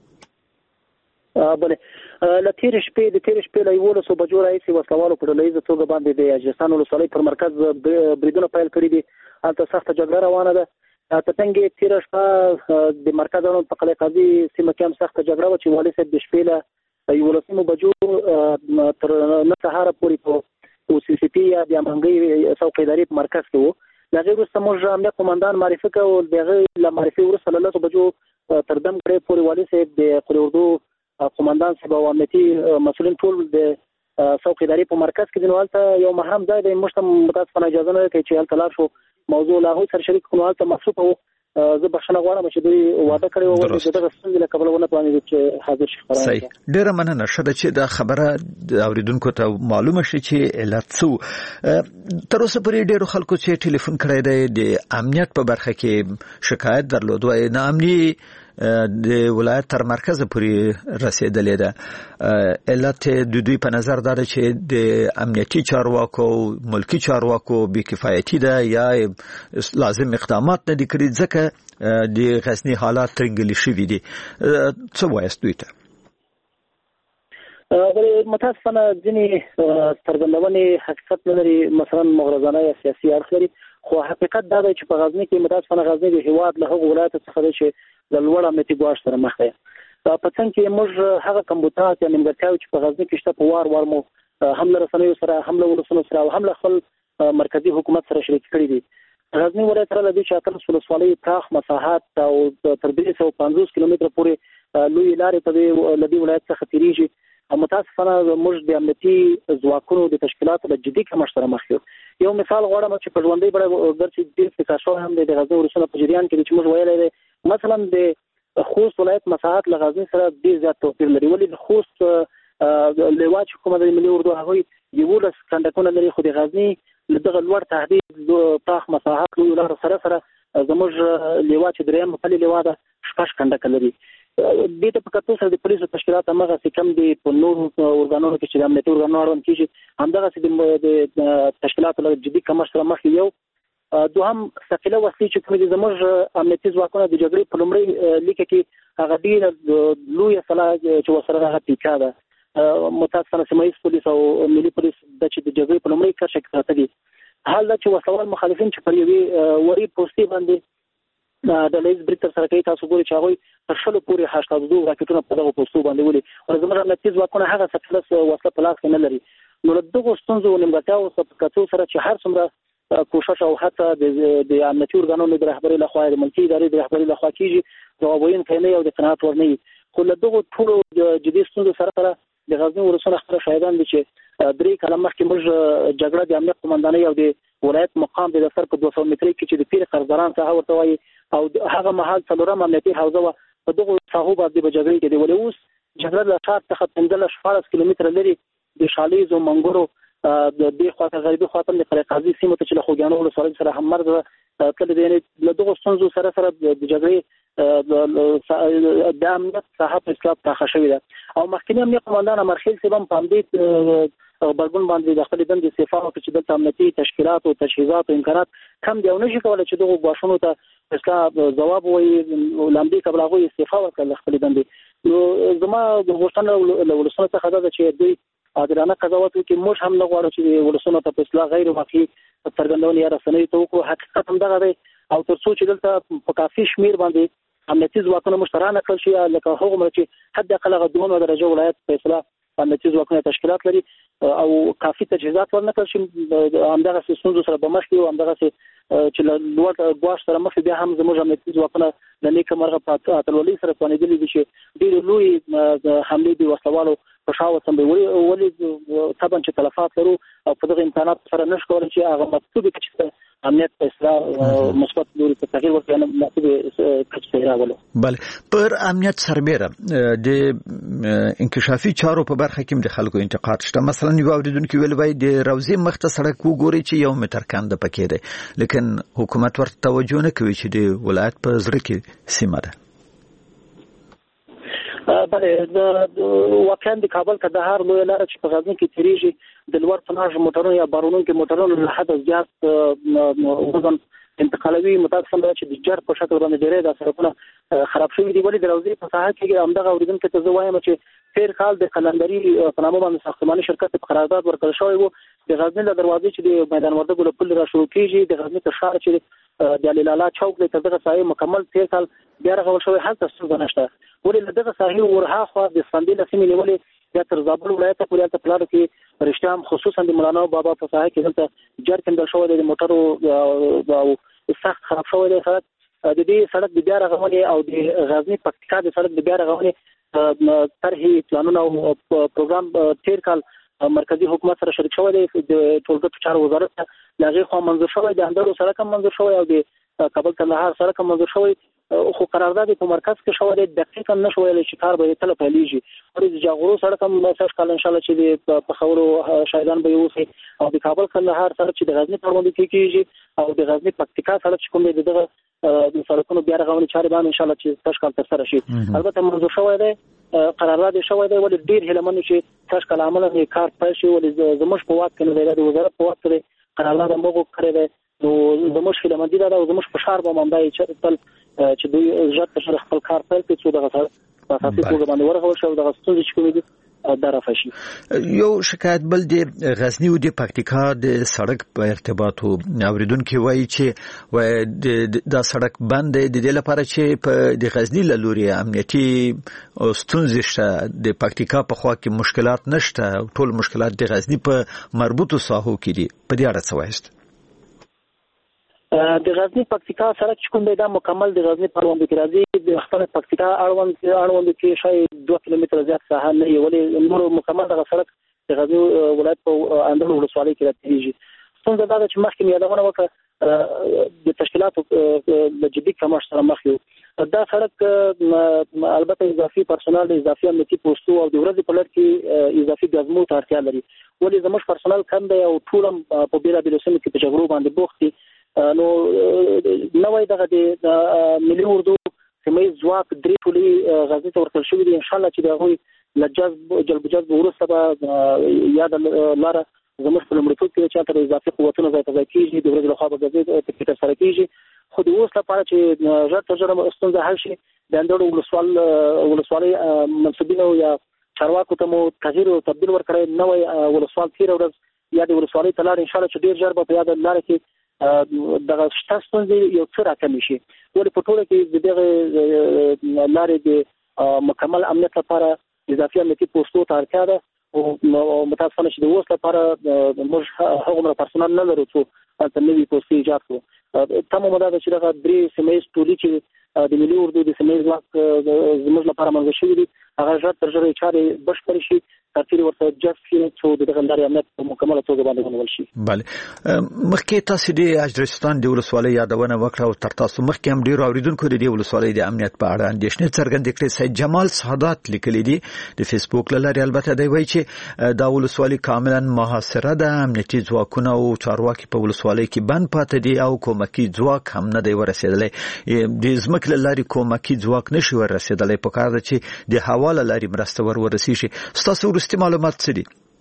بله لتیر شپې د تیر شپې له یولسو بجو راځي وسلوالو په ډلهیزه توګه باندې د اجرستان ولسوالۍ پر مرکز بریدونه پیل کړی دي هلته سخته جګړه روانه ده ترڅنګ تیر شپه د مرکزونو په قلعه قاضي سیمه کې هم سخته جګړه و چې والي صاحب د شپې له یولسو بجو تر نه سهار پورې په او سی سی پی یا د امنګي څوکیداري په مرکز کې وو لږ وروسته موږ امنیت قومندان معرفي کړو دغه له معرفي وروسته له لسو بجو تر دم کړې پورې والي صاحب د قلعه اردو قومندان صاحب او امنیتي مسؤلین ټول د څوک اداري په مرکز کې د نوالته یو محرم ځای دی موږ ته متاسفانه اجازه نه کوي چې هلته لاړ شو موضوع لا هو سره شریک کړو هلته مصروف وو زه بخښنه غواړم چې دوی واده کړی و چې دغه ستونزې له کبله ونه توانېدو چې حاضر شي خبره صحیح ډېره مننه ښه ده چې دا خبره اوریدونکو ته معلومه شي چې علت څه تر اوسه پورې ډېرو خلکو چې ټلیفون کړی دی د امنیت په برخه کې شکایت درلود وای ناامني د ولایت تر مرکز پورې رسیدلې ده علت د دوی په نظر دا ده چې د امنیتي چارواکو ملکی چارواکو بې کفایتي ده یا لازم اقدامات نه دي کړي ځکه د غزني حالات ترنګلي شوي دي څه وایست دوی ته متاسفانه ځینې څرګندونې حقیقت نه لري مثلا مغرضانه یا سیاسي اړخ لري خو حقیقت دا دی چې په غزني کې متاسفانه غزني د هیواد له هغو ولایتو څخه دی چې د لوړ امنیتي ګواښ سره مخ دی په څنګ کې موږ هغه کمبودات یا نیمګړتیاوې چې په غزني کې شته په وار وار مو هم له رسنیو سره هم له ولسونو سره او هم له خپل مرکزي حکومت سره شریک کړي دي غزني ولایت سره د دې چې اتلس ولسوالۍ پراخ مساحات او تر درې سوه پنځوس کیلومتره پورې لوی لارې په دې له دې ولایت څخه تېرېږي متاسفانه موږ د امنیتي ځواکونو د تشکیلاتو له جدي کمښت سره مخ یو یو مثال غواړم چې په ژوندۍ بڼه ګرځي ډېر فکر شوی هم د غزني ولسونه په جریان کې چې موږ ویلی دی مثلا د خوست ولایت مساحات له غزني سره ډېر زیات توپیر لري ولې د خوست لوا چې کومه د ملي اردو هغوی یولس کنډکونه لري خو د غزني له دغه لوړ تهدید پراخ مساحات لویو لارو سره سره زموږ لوا چې درېیم پلې لوا ده شپږ کنډکه لري دې ته په کتو سره د پولیسو تشکیلات همغسې کم دي په نورو ارګانونو کې چې د امنیتي ارګانونو اړوند کېږي همدغسې د تشکیلاتو له جدي کمښت سره مخ یو دوهم ثقيله وسلې چې کومې دي زموږ امنیتي ځواکونه د جګړې په لومړۍ لیکه کې هغه ډېره لویه سلاح چې ورسره هغه پیکا ده متاسفانه سیمه ییز پولیس او ملي پولیس د چې د جګړې په لومړۍ کرښه کې پراته دي حال دا چې وسلوال مخالفین چې پر یوې وړې پوستې باندې د لیز برید ترسره کوي تاسو ګورئ چې هغوی تر شلو پورې هشتاد دوه راکټونه په دغو پوستو باندې ولي او زموږ امنیتي ځواکونه هغه ثقيله وسله په لاس کې نه لري نو له دغو ستونزو او نیمګړتیاوو څخه په کتو سره چې هر څومره کوشش او هڅه د امنیتي ارګانونو د رهبرۍ لخوا د ملکي ادارې د رهبرۍ لخوا کېږي ځواب ویونکی نه او د قناعت وړ نه وي خو له دغو ټولو جدي ستونزو سره سره د غزني ولسونه خپله شاهدان دي چې درې کاله مخکې موږ جګړه د امنیت قمندانۍ او د ولایت مقام د دفتر په دوه سوه مترۍ کې چې د پیر قرضداران ساحه ورته وایي او هغه مهال څلورم امنیتي حوزه وه په دغو ساحو باندې به جګړې کېدې ولې اوس جګړه له ښار څخه پنځلس شپاړس کیلومتره لرې د شالیزو منګورو د دې خواته غربي خواته د قلعه قاضي سیمو ته چې له خوږیانو ولسوالۍ سره هم مرز تللې دی یعنې له دغو ستونزو سره سره د جګړې د امنیت ساحه په اصلاح پراخه شوې ده او مخکیني امنیت قمندان امرخیل صاحب هم په همدې غبرګون باندې د خپلې دندې استعفا وکړه چې دلته امنیتي تشکیلات او تجهیزات او امکانات کم دي او نشي کولی چې دغو ګواښونو ته اصلاح ځواب ووایي له همدې کبله هغوی استعفا ورکړه له خپلې دندې نو زما غوښتنه له ولسونو څخه دا ده چې دوی عادلانه قضاوت وکړي موږ هم نه غواړو چې ولسونو ته په اصلاح غیر واقعي څرګندونې یا رسنیو ته وکړو حقیقت هم دغه دی او تر څو چې دلته په کافي شمېر باندې امنیتي ځواکونه موږ ته رانقل شي لکه هغومره چې حد اقل هغه دوه درجه ولایت په اصلاح امنیتي ځواکونه تشکیلات لري او کافي تجهیزات ورنکړل شي همدغسې ستونزو سره به مخ وي او همدغسې چې له لوړ ګواښ سره مخ بیا هم زموږ امنیتي ځواکونه له نیکه مرغه په اتلولۍ سره توانېدلي دي چې ډېرې لویې حملې دي وسلوالو په شا وڅنډوي ولې طبعا چې تلفات لرو او په دغه امکاناتو سره نشو کولی چې هغه مطلوبې کچې امنیت په اصلاح مثبت لوري ته تغیر ورکړي نه مطلوبې کچې ته راولو بله پر امنیت سربیره د انکشافي چارو په برخه کې د خلکو انتقاد شته مثلا یو اوریدونکي ویل وای د روضې مخ ته سړک وګوري چې یو متر کنده پکې دی لیکن حکومت ورته توجه نه کوي چې د ولایت په زړه کې سیمه ده بله د واقعا د کابل کندهار لویه لاره چې په غزني کې تېرېږي د لوړ تناژ موټرونو یا بارونکو موټرونو له حده زیات وزن انتقالوي متاسفانه چې د جر په شکل باندې ډېری دا سړکونه خراب شوي دي ولې د روضې په ساحه کې همدغه اورېدونکي ته زه وایم چې تېر کال د قلندري په نامه باندې ساختماني شرکت په قرارداد ورکړل شوی و د غزني له دروازې چې د میدان وردګو له پل را شروع کېږي د غزني تر ښاره چې د علیلالا چوک دی تر دغه ساحې مکمل تېر کال بیا رغول شوی هلته ستونزه نشته ولې له دغه ساحې ورهاخوا د سفندې له سیمې نیولې یا تر زابل ولایته پورې هلته په لارو کې رښتیا هم خصوصا د مولانا بابا په ساحه کې دلته جر کیندل شوی دی د موټرو سخت خراب شوی دی سړک د دې سړک د بیا رغونې او د غزني پکتیکا د سړک د بیا رغونې طرحې پلانونه او پروګرام تېر کال مرکزی حکومت سره شریک شوی دی د ټولګټو چارو وزارت لغه خو منظور شوی دی اندرو سره کوم منظور شوی او د کابل کندهار سره کوم منظور شوی خو قرارداد په مرکز کې شوی دی دقیقاً نشو ویل چې کار به تل پیلیږي او د جاغورو سره کوم مساج کال ان شاء الله چې په خبرو شایدان به وسی او د کابل کندهار سره چې د غزنی پروند کېږي او د غزنی پکتیکا سره چې کوم دی دغه د سړکونو بیا رغونې چارې باندې ان شاء الله چې تاسو کال تر سره شي البته منظور شوی دی قرارداد شوی دی ولې ډیر هلمن چې تاسو کال عمل نه کار پېښ شي ولې زموږ په وخت کې د وزارت په وخت کې قرارداد موږ کړی دی نو زموږ هلمن دي دا زموږ په شهر باندې باندې چې تل چې دوی ځات تر خپل کار پیل کړي څو دغه په اساسي توګه باندې ورغول شو دغه ستونزې چې کومې دي درافشي یو شکایت بل دی غزنی او د پکتیکا د سړک په ارتباط اوریدونکو وایي چې وای د سړک بند د دې لپاره چې په د غزنی له لوري امنیتي ستونزې شته د پکتیکا په خوا کې مشکلات نشته ټول مشکلات د غزنی په مربوطو ساحو کې دي په دې اړه څه وایي د غزنی پکتیکا سړک چې کوم دی دا مکمل د غزنی پروند کې راځي د خپل پکتیکا اړوند اړوند کې شاید دوه کیلومتره زیات ساحه نه وي ولې نور مکمل دغه سړک د غزنی ولایت په اندرو ولسوالۍ کې راځي څنګه دا چې مخکې یادونه وکړه د تشکیلاتو د جدي کمښت سره مخ یو دا سړک البته اضافي پرسونل اضافي امنیتي پوسټو او د ورځې په لړ کې اضافي ګزمو ته اړتیا لري ولې زموږ پرسونل کم دی او ټول په بیره بیره سیمو کې په جګړو باندې بوخت دي نو نوې دغه د ملي اردو سیمې ځواک درې ټولي غزنی ته ورکړل شوی دی ان شاء الله چې دا هغوی لجذب جلب جذب ورسته به یاد لاره زموږ په لومړیتوب کې چې تر اضافي قوتونه ځای ته ځای کېږي د ورځې لخوا به غزې په سره کېږي خو د اوس لپاره چې ژر تر ژره ستونزه حل شي د اندړو ولسوال ولسوالۍ منصبینو یا چارواکو ته مو تغییر او تبدیل ورکړی نوې ولسوال تېره ورځ یا د ولسوالۍ ته لاړ ان شاء الله چې ډېر ژر به په یاد لاره کې دغه شته ستونزې یو څه راکمې شي ولې په ټوله کې د دغه لارې د مکمل امنیت لپاره اضافي امنیتي پوسټو ته اړتیا ده او متاسفانه چې د اوس لپاره موږ هغومره پرسونل نه لرو څو هلته نوي پوستې ایجاد کړو تمه مو دا ده چې دغه درې سیمه ییز ټولي چې د ملي اردو د سیمه ییز ځواک زموږ لپاره منظور شوي دي هغه ژر تر ژره چارې بشپړې شي ترتیب ورته جذب شي څو د دغه لارې امنیت په مکمله توګه باندې ونیول شي بله مخکې تاسو د اجرستان د ولسوالۍ یادونه وکړه او تر تاسو مخکې هم ډېر اوریدونکو د دې ولسوالۍ د امنیت په اړه اندېښنې څرګندې کړې سید جمال سعادت لیکلي دي د فیسبوک له لارې البته دی وایي چې دا ولسوالۍ کاملا محاصره ده امنیتي ځواکونه او چارواکي په ولسوالۍ کې بند پاتې دي او کومکي ځواک هم نه دی ورسېدلی د ځمکې له لارې کومکي ځواک نشي ورسېدلی په کار ده چې د هوا له لارې مرسته ور ورسیږي ستاسو وروستي معلومات څه دي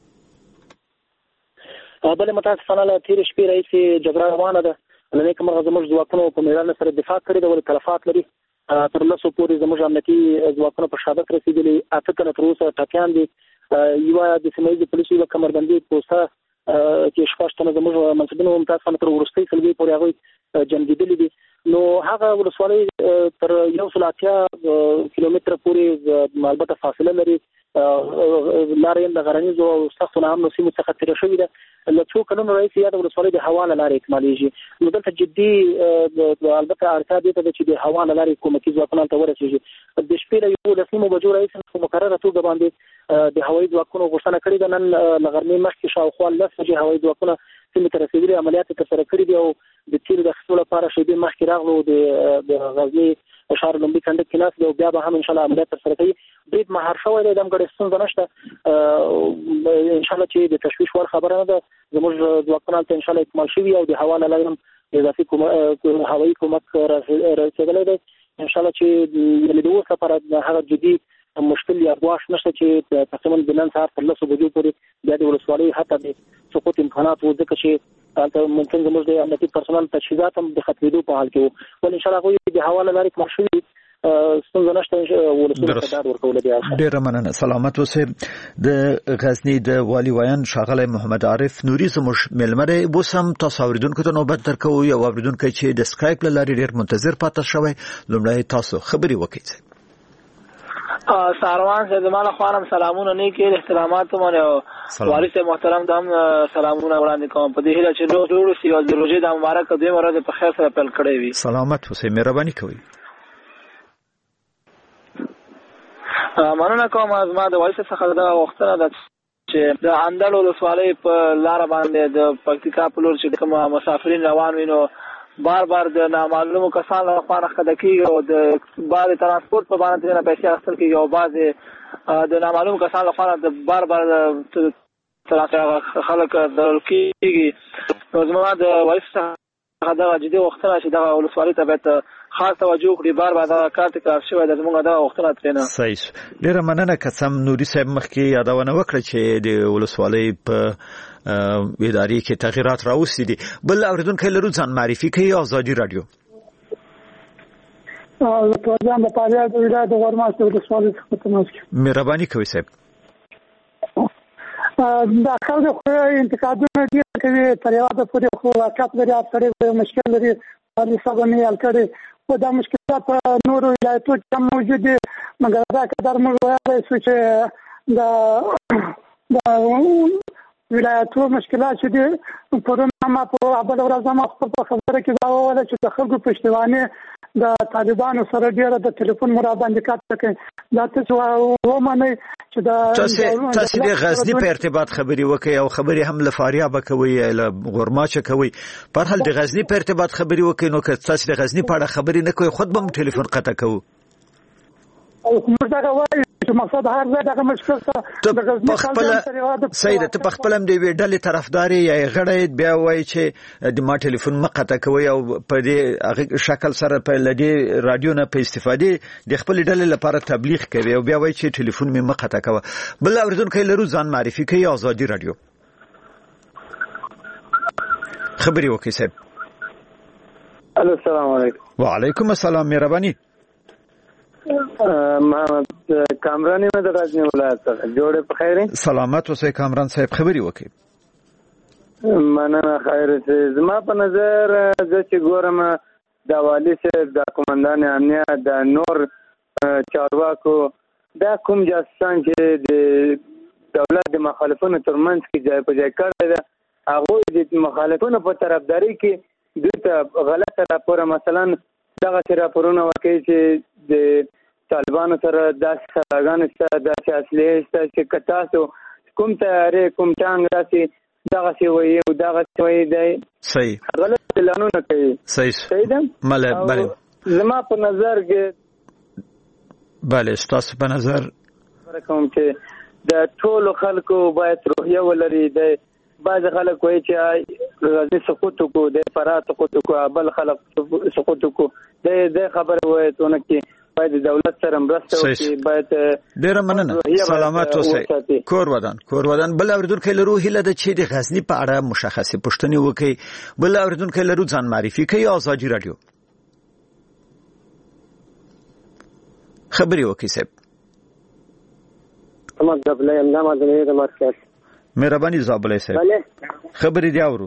بلې متاسفانه له تېرې شپې راهیسې جګړه روانه ده له نیکه مرغه زموږ ځواکونو په مېړانه سره دفاع کړې ده ولې تلفات لري تر لسو پورې زموږ امنیتي ځواکونه په شهادت رسېدلي اته تنه تر اوسه ټپیان دي یوه د سیمه ییزې پولیسو یوه کمربندي پوسته چې شپږ تنه زموږ منصبینو متاسفانه تر وروستۍ سلګۍ پورې هغوی جنګېدلي دي نو هغه ولسوالۍ تر یو سل اتیا کیلومتره پورې البته فاصله لري لارې یې د غرنیزو او سختو ناامنو سیمو څخه تېره شوې ده له څو کلونو راهیسې یا د ولسوالۍ د هوا له لارې اکمالېږي نو دلته جدي البته اړتیا دې ته ده چې د هوا له لارې کومکي ځواکونه هلته ورسېږي د شپې له یولس نیمو بجو راهیسې په مقرره توګه باندې د هوایي ځواکونو غوښتنه کړې ده نن له غرمې مخکې شاوخوا لس بجې هوایي ځواکونه سیمې ته رسېدلي عملیات یې ترسره کړي دي او د تیلو د اخیستو لپاره شیبې مخکې راغلو د غزني ښار لومړي کنډک کې ناست دی او بیا به هم انشاءالله عملیات ترسره کوي برید مهار شوی دی د همګړې ستونزه نشته انشاءالله چې د تشویش وړ خبره نه ده زموږ ځواکونه هلته انشاءالله اکمال شوي او د هوا له لارې هم اضافي هوایي کومک رسېدلی دی انشاءالله چې د اوس لپاره هغه جدي مشکل یا ګواښ نشته چې تقریبا د نن سهار تر لسو بجو پورې بیا د ولسوالۍ حتی د سقوط امکانات و ځکه چې هلته ممکن زموږ د امنیتي پرسونل تجهیزات هم د ختمېدو په حال کې وو ولې انشاءالله هغوی د هوا له لارې اکمال شوي ستونزه نشته ولسونه ته ډاډ ورکول دي ډېره مننه سلامت اوسئ د غزني د والي ویان ښاغلی محمد عارف نوري زموږ میلمه دی اوس هم تاسو اورېدونکو ته نوبت درکوو یو اورېدونکی چې د سکایپ له لارې ډېر منتظر پاتې شوی لومړی تاسو خبرې وکړئ ساروان سے زمانہ خوانم سلامونه نه کې احترامات مونږ والي سے محترم دام سلامونه وړاندې کوم په دې هیله چې روز جوړ شي او د روزې د مبارک دوی مراد په خیر سره پیل کړی وي سلامت اوسئ مهرباني کوئ مننه کوم از ما د والي څخه دا وختونه د چې د اندړ ولسوالۍ په لار باندې د پکتیکا په لور چې کوم مسافرین روان وي نو بار بار د نامعلومو کسانو لخوا راښکته کېږي او د بعضې ترانسپورټ په باندې ترېنه پیسې اخیستل کېږي او بعضې د نامعلومو کسانو لخوا د بار بار خلک درول کېږي. نو زما د وایس څخه دغه جدي غوښتنه چې دغه ولسوالۍ ته باید خاص توجه وکړي، بار بار دغه کار تکرار شوی ده، زموږ دغه غوښتنه ترېنه. صحیح. ډېره مننه قسم نوري صاحب مخکې یادونه وکړه چې د ولسوالۍ په ادارې کې تغیرات راوستي دي. بل اوریدونکی لرو ځان معرفي کوي آزادي رادیو. پروګرام په پاره د ولایت د غورماست ولسوالۍ څخه تماس کوي. مهرباني کوي صاحب. دا خلک خو انتقادونه دي کوي تر یو حد پورې خو واقعیت لري، اړتیا مشکل لري، علي صاحب نه حل کړي او دا مشکلات په نورو ولایتونو کې موجود دي. مګر دا قدر موږ وایو چې دا دا ولایتونو مشکلات چې دي پرونه ما په بل ورځ ما خپل خبره کې دا وویل چې د خلکو پښتوانه د طالبانو سره ډیره د ټلیفون مرابطه کاته کوي. دا څه و معنی چې دا تاسو د غزنی په ارتباط خبري وکي او خبري هم لفاریاب کوي له غورماچه کوي. په هر حال د غزنی په ارتباط خبري وکي نو که تاسو د غزنی په اړه خبري نه کوي خود به ټلیفون قطع کوو. او موږ دا وایو چې مقصد هر ځای دغه مشکل څه د غزنی خپل سید ته په خپل هم دی ویډل طرفداري یا غړې بیا وایي چې د ما ټلیفون مقطع کوي او په دې شکل سره په لدی رادیو نه په استفاده د خپل ډلې لپاره تبلیغ کوي او بیا وایي چې ټلیفون مې مقطع کوي. بل اوریدونکو لرو ځان معرفي کوي آزادي رادیو. خبري وکي صاحب. الو السلام علیکم. وعلیکم السلام. مهرباني. محمد کامرانی مې د غزنی ولایت څخه. جوړې په خیر. سلامت اوسئ کامران صاحب. خبري وکي. مننه خیر. زما په نظر د چې ګورم د والی صاحب د قومندان امنیت د نور چارواکو دا کوم جاسوسان چې د دولت د مخالفینو ترمنځ کې ځای په ځای کړی ده، هغوی د مخالفینو په طرفداري کې دوی ته غلط راپور مثلا دغه راپورونه ورکوي چې د طالبانو سره داسې سلاګانې شته، داسې اصلي شته چې که تاسو کوم تیارې کوم ټانګ داسې دغسې وایي او دغسې وایي دی صحیح غلط اعلانونه کوي. صحیح صحیح ده. بله بله زما په نظر کې بله ستاسو په نظر کوم چې د ټولو خلکو باید روحیه ولري. د بعض خلک وایي چې غزنی سقوط وکړو، د فراه سقوط وکړو، بل خلک سقوط وکړو. د خبره وایي چې باید دولت سره مرسته وکړي. باید ډیره مننه. سلامت اوسئ. کور ودان کور ودان. بل اوریدونکو لرو هیله ده چې د غزنی په اړه مشخصه پوښتنې وکړي. بل اوریدونکو لرو ځان معرفي کوي آزادي رادیو. خبري وکړي صاحب. محمد زابلای نامه د مرکز. مهرباني زابلای صاحب. خبري دی اورو.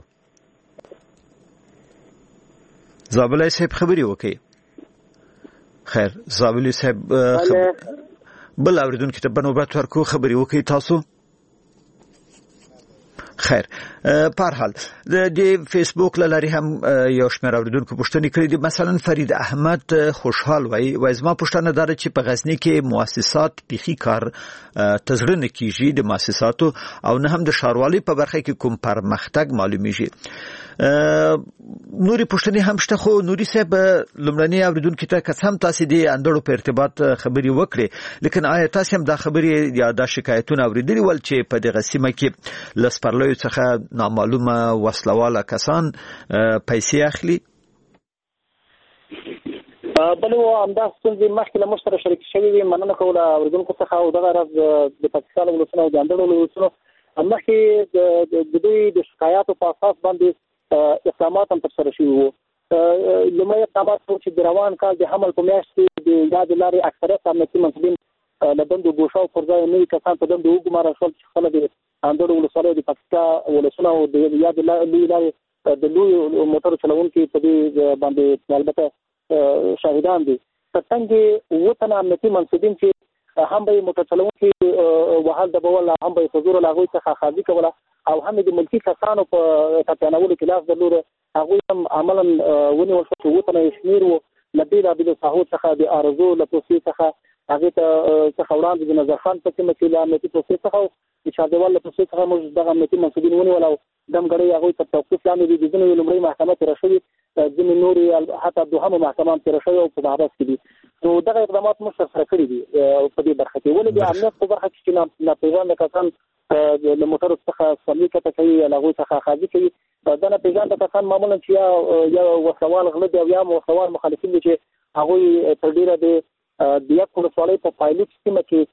زابلای صاحب خبري وکړي. خیر زابلی صاحب خب... بل اوریدونکو ته بنوبت ورکو خبري وکي تاسو. خیر په هر حال د فیسبوک لاري هم یو شمېر اوریدونکو پوښتنه کړې دي. مثلا فرید احمد خوشحال وای وای زما پوښتنه دار چې په غزنی کې مؤسسات بيخي کار تزړه نه کیږي د مؤسساتو او نه هم د شاروالي په برخه کې کوم پرمختګ معلومیږي. نوري پوښتنه هم شته خو نوري صاحب لمړنی اوریدونکو ته قسم تاسو دي اندړو په ارتباط خبري وکړي، لیکن آیا تاسو هم دا خبري یا دا شکایتونه اوریدلي ول چې په دغه سیمه کې لسپرلوي څخه نامعلومه وسلواله کسان پیسې اخلي؟ بلو همدا ستونزې مخکې له موږ سره شریک شوي وي. مننه کوله اوریدونکو څخه او دغه راز د پاکستان ولسونو او د اندړو ولسونو مخکې د دوی د شکایاتو په اساس باندې اقدامات هم ترسره شوي وو. لومړی اقدامات چې د روان کال د حمل په میاشت کې د یادې لارې اکثریت امنیتي منصبین له دندو ګوښه پر ځای نوي کسان په دندو وګمارل شول چې خپله د اندړو ولسوالۍ د پاکستان ولسونه او د یادې لویې لارې د لویو موټرو چلوونکي په دې باندې البته شاهدان دي. تر څنګ اووه تنه امنیتي منصبین چې هم به یې موټر چلوونکي وهل دبول، هم به یې حضور له هغوی څخه خاضي کوله او هم د ملکي کسانو په ټاپیانولو کې لاس درلوده، هغوی هم عملا ونیول شول چې اووه تنه یې شمېر وو. له بېلابېلو ساحو څخه د آرزو له پروسې څخه هغه ته څخه وړاندې د نظر خان په سیمه کې له امنیتي پولیسو څخه چې چاردیوال له پولیسو څخه موږ دغه امنیتي منصوبین ونیول او دمګړۍ هغوی تر توقف لاندې دي. د ځینو لومړۍ محکمه تېره شوې، ځینې نورې حتی دوهمه محکمه هم تېره شوې او په محبس کې دي. نو دغه اقدامات موږ ترسره کړي دي په دې برخه کې. ولې د امنیت په برخه کې چې ناپېژانده کسان له موټرو څخه سپرلي کته کوي، له هغوی څخه اخاذي کوي، دا ناپېژانده کسان معمولا چې یا یا وسلوال غله دي او یا وسلوال مخالفین دي چې هغوی تر ډېره د یک ولسوالۍ په پایلوټ سیمه کې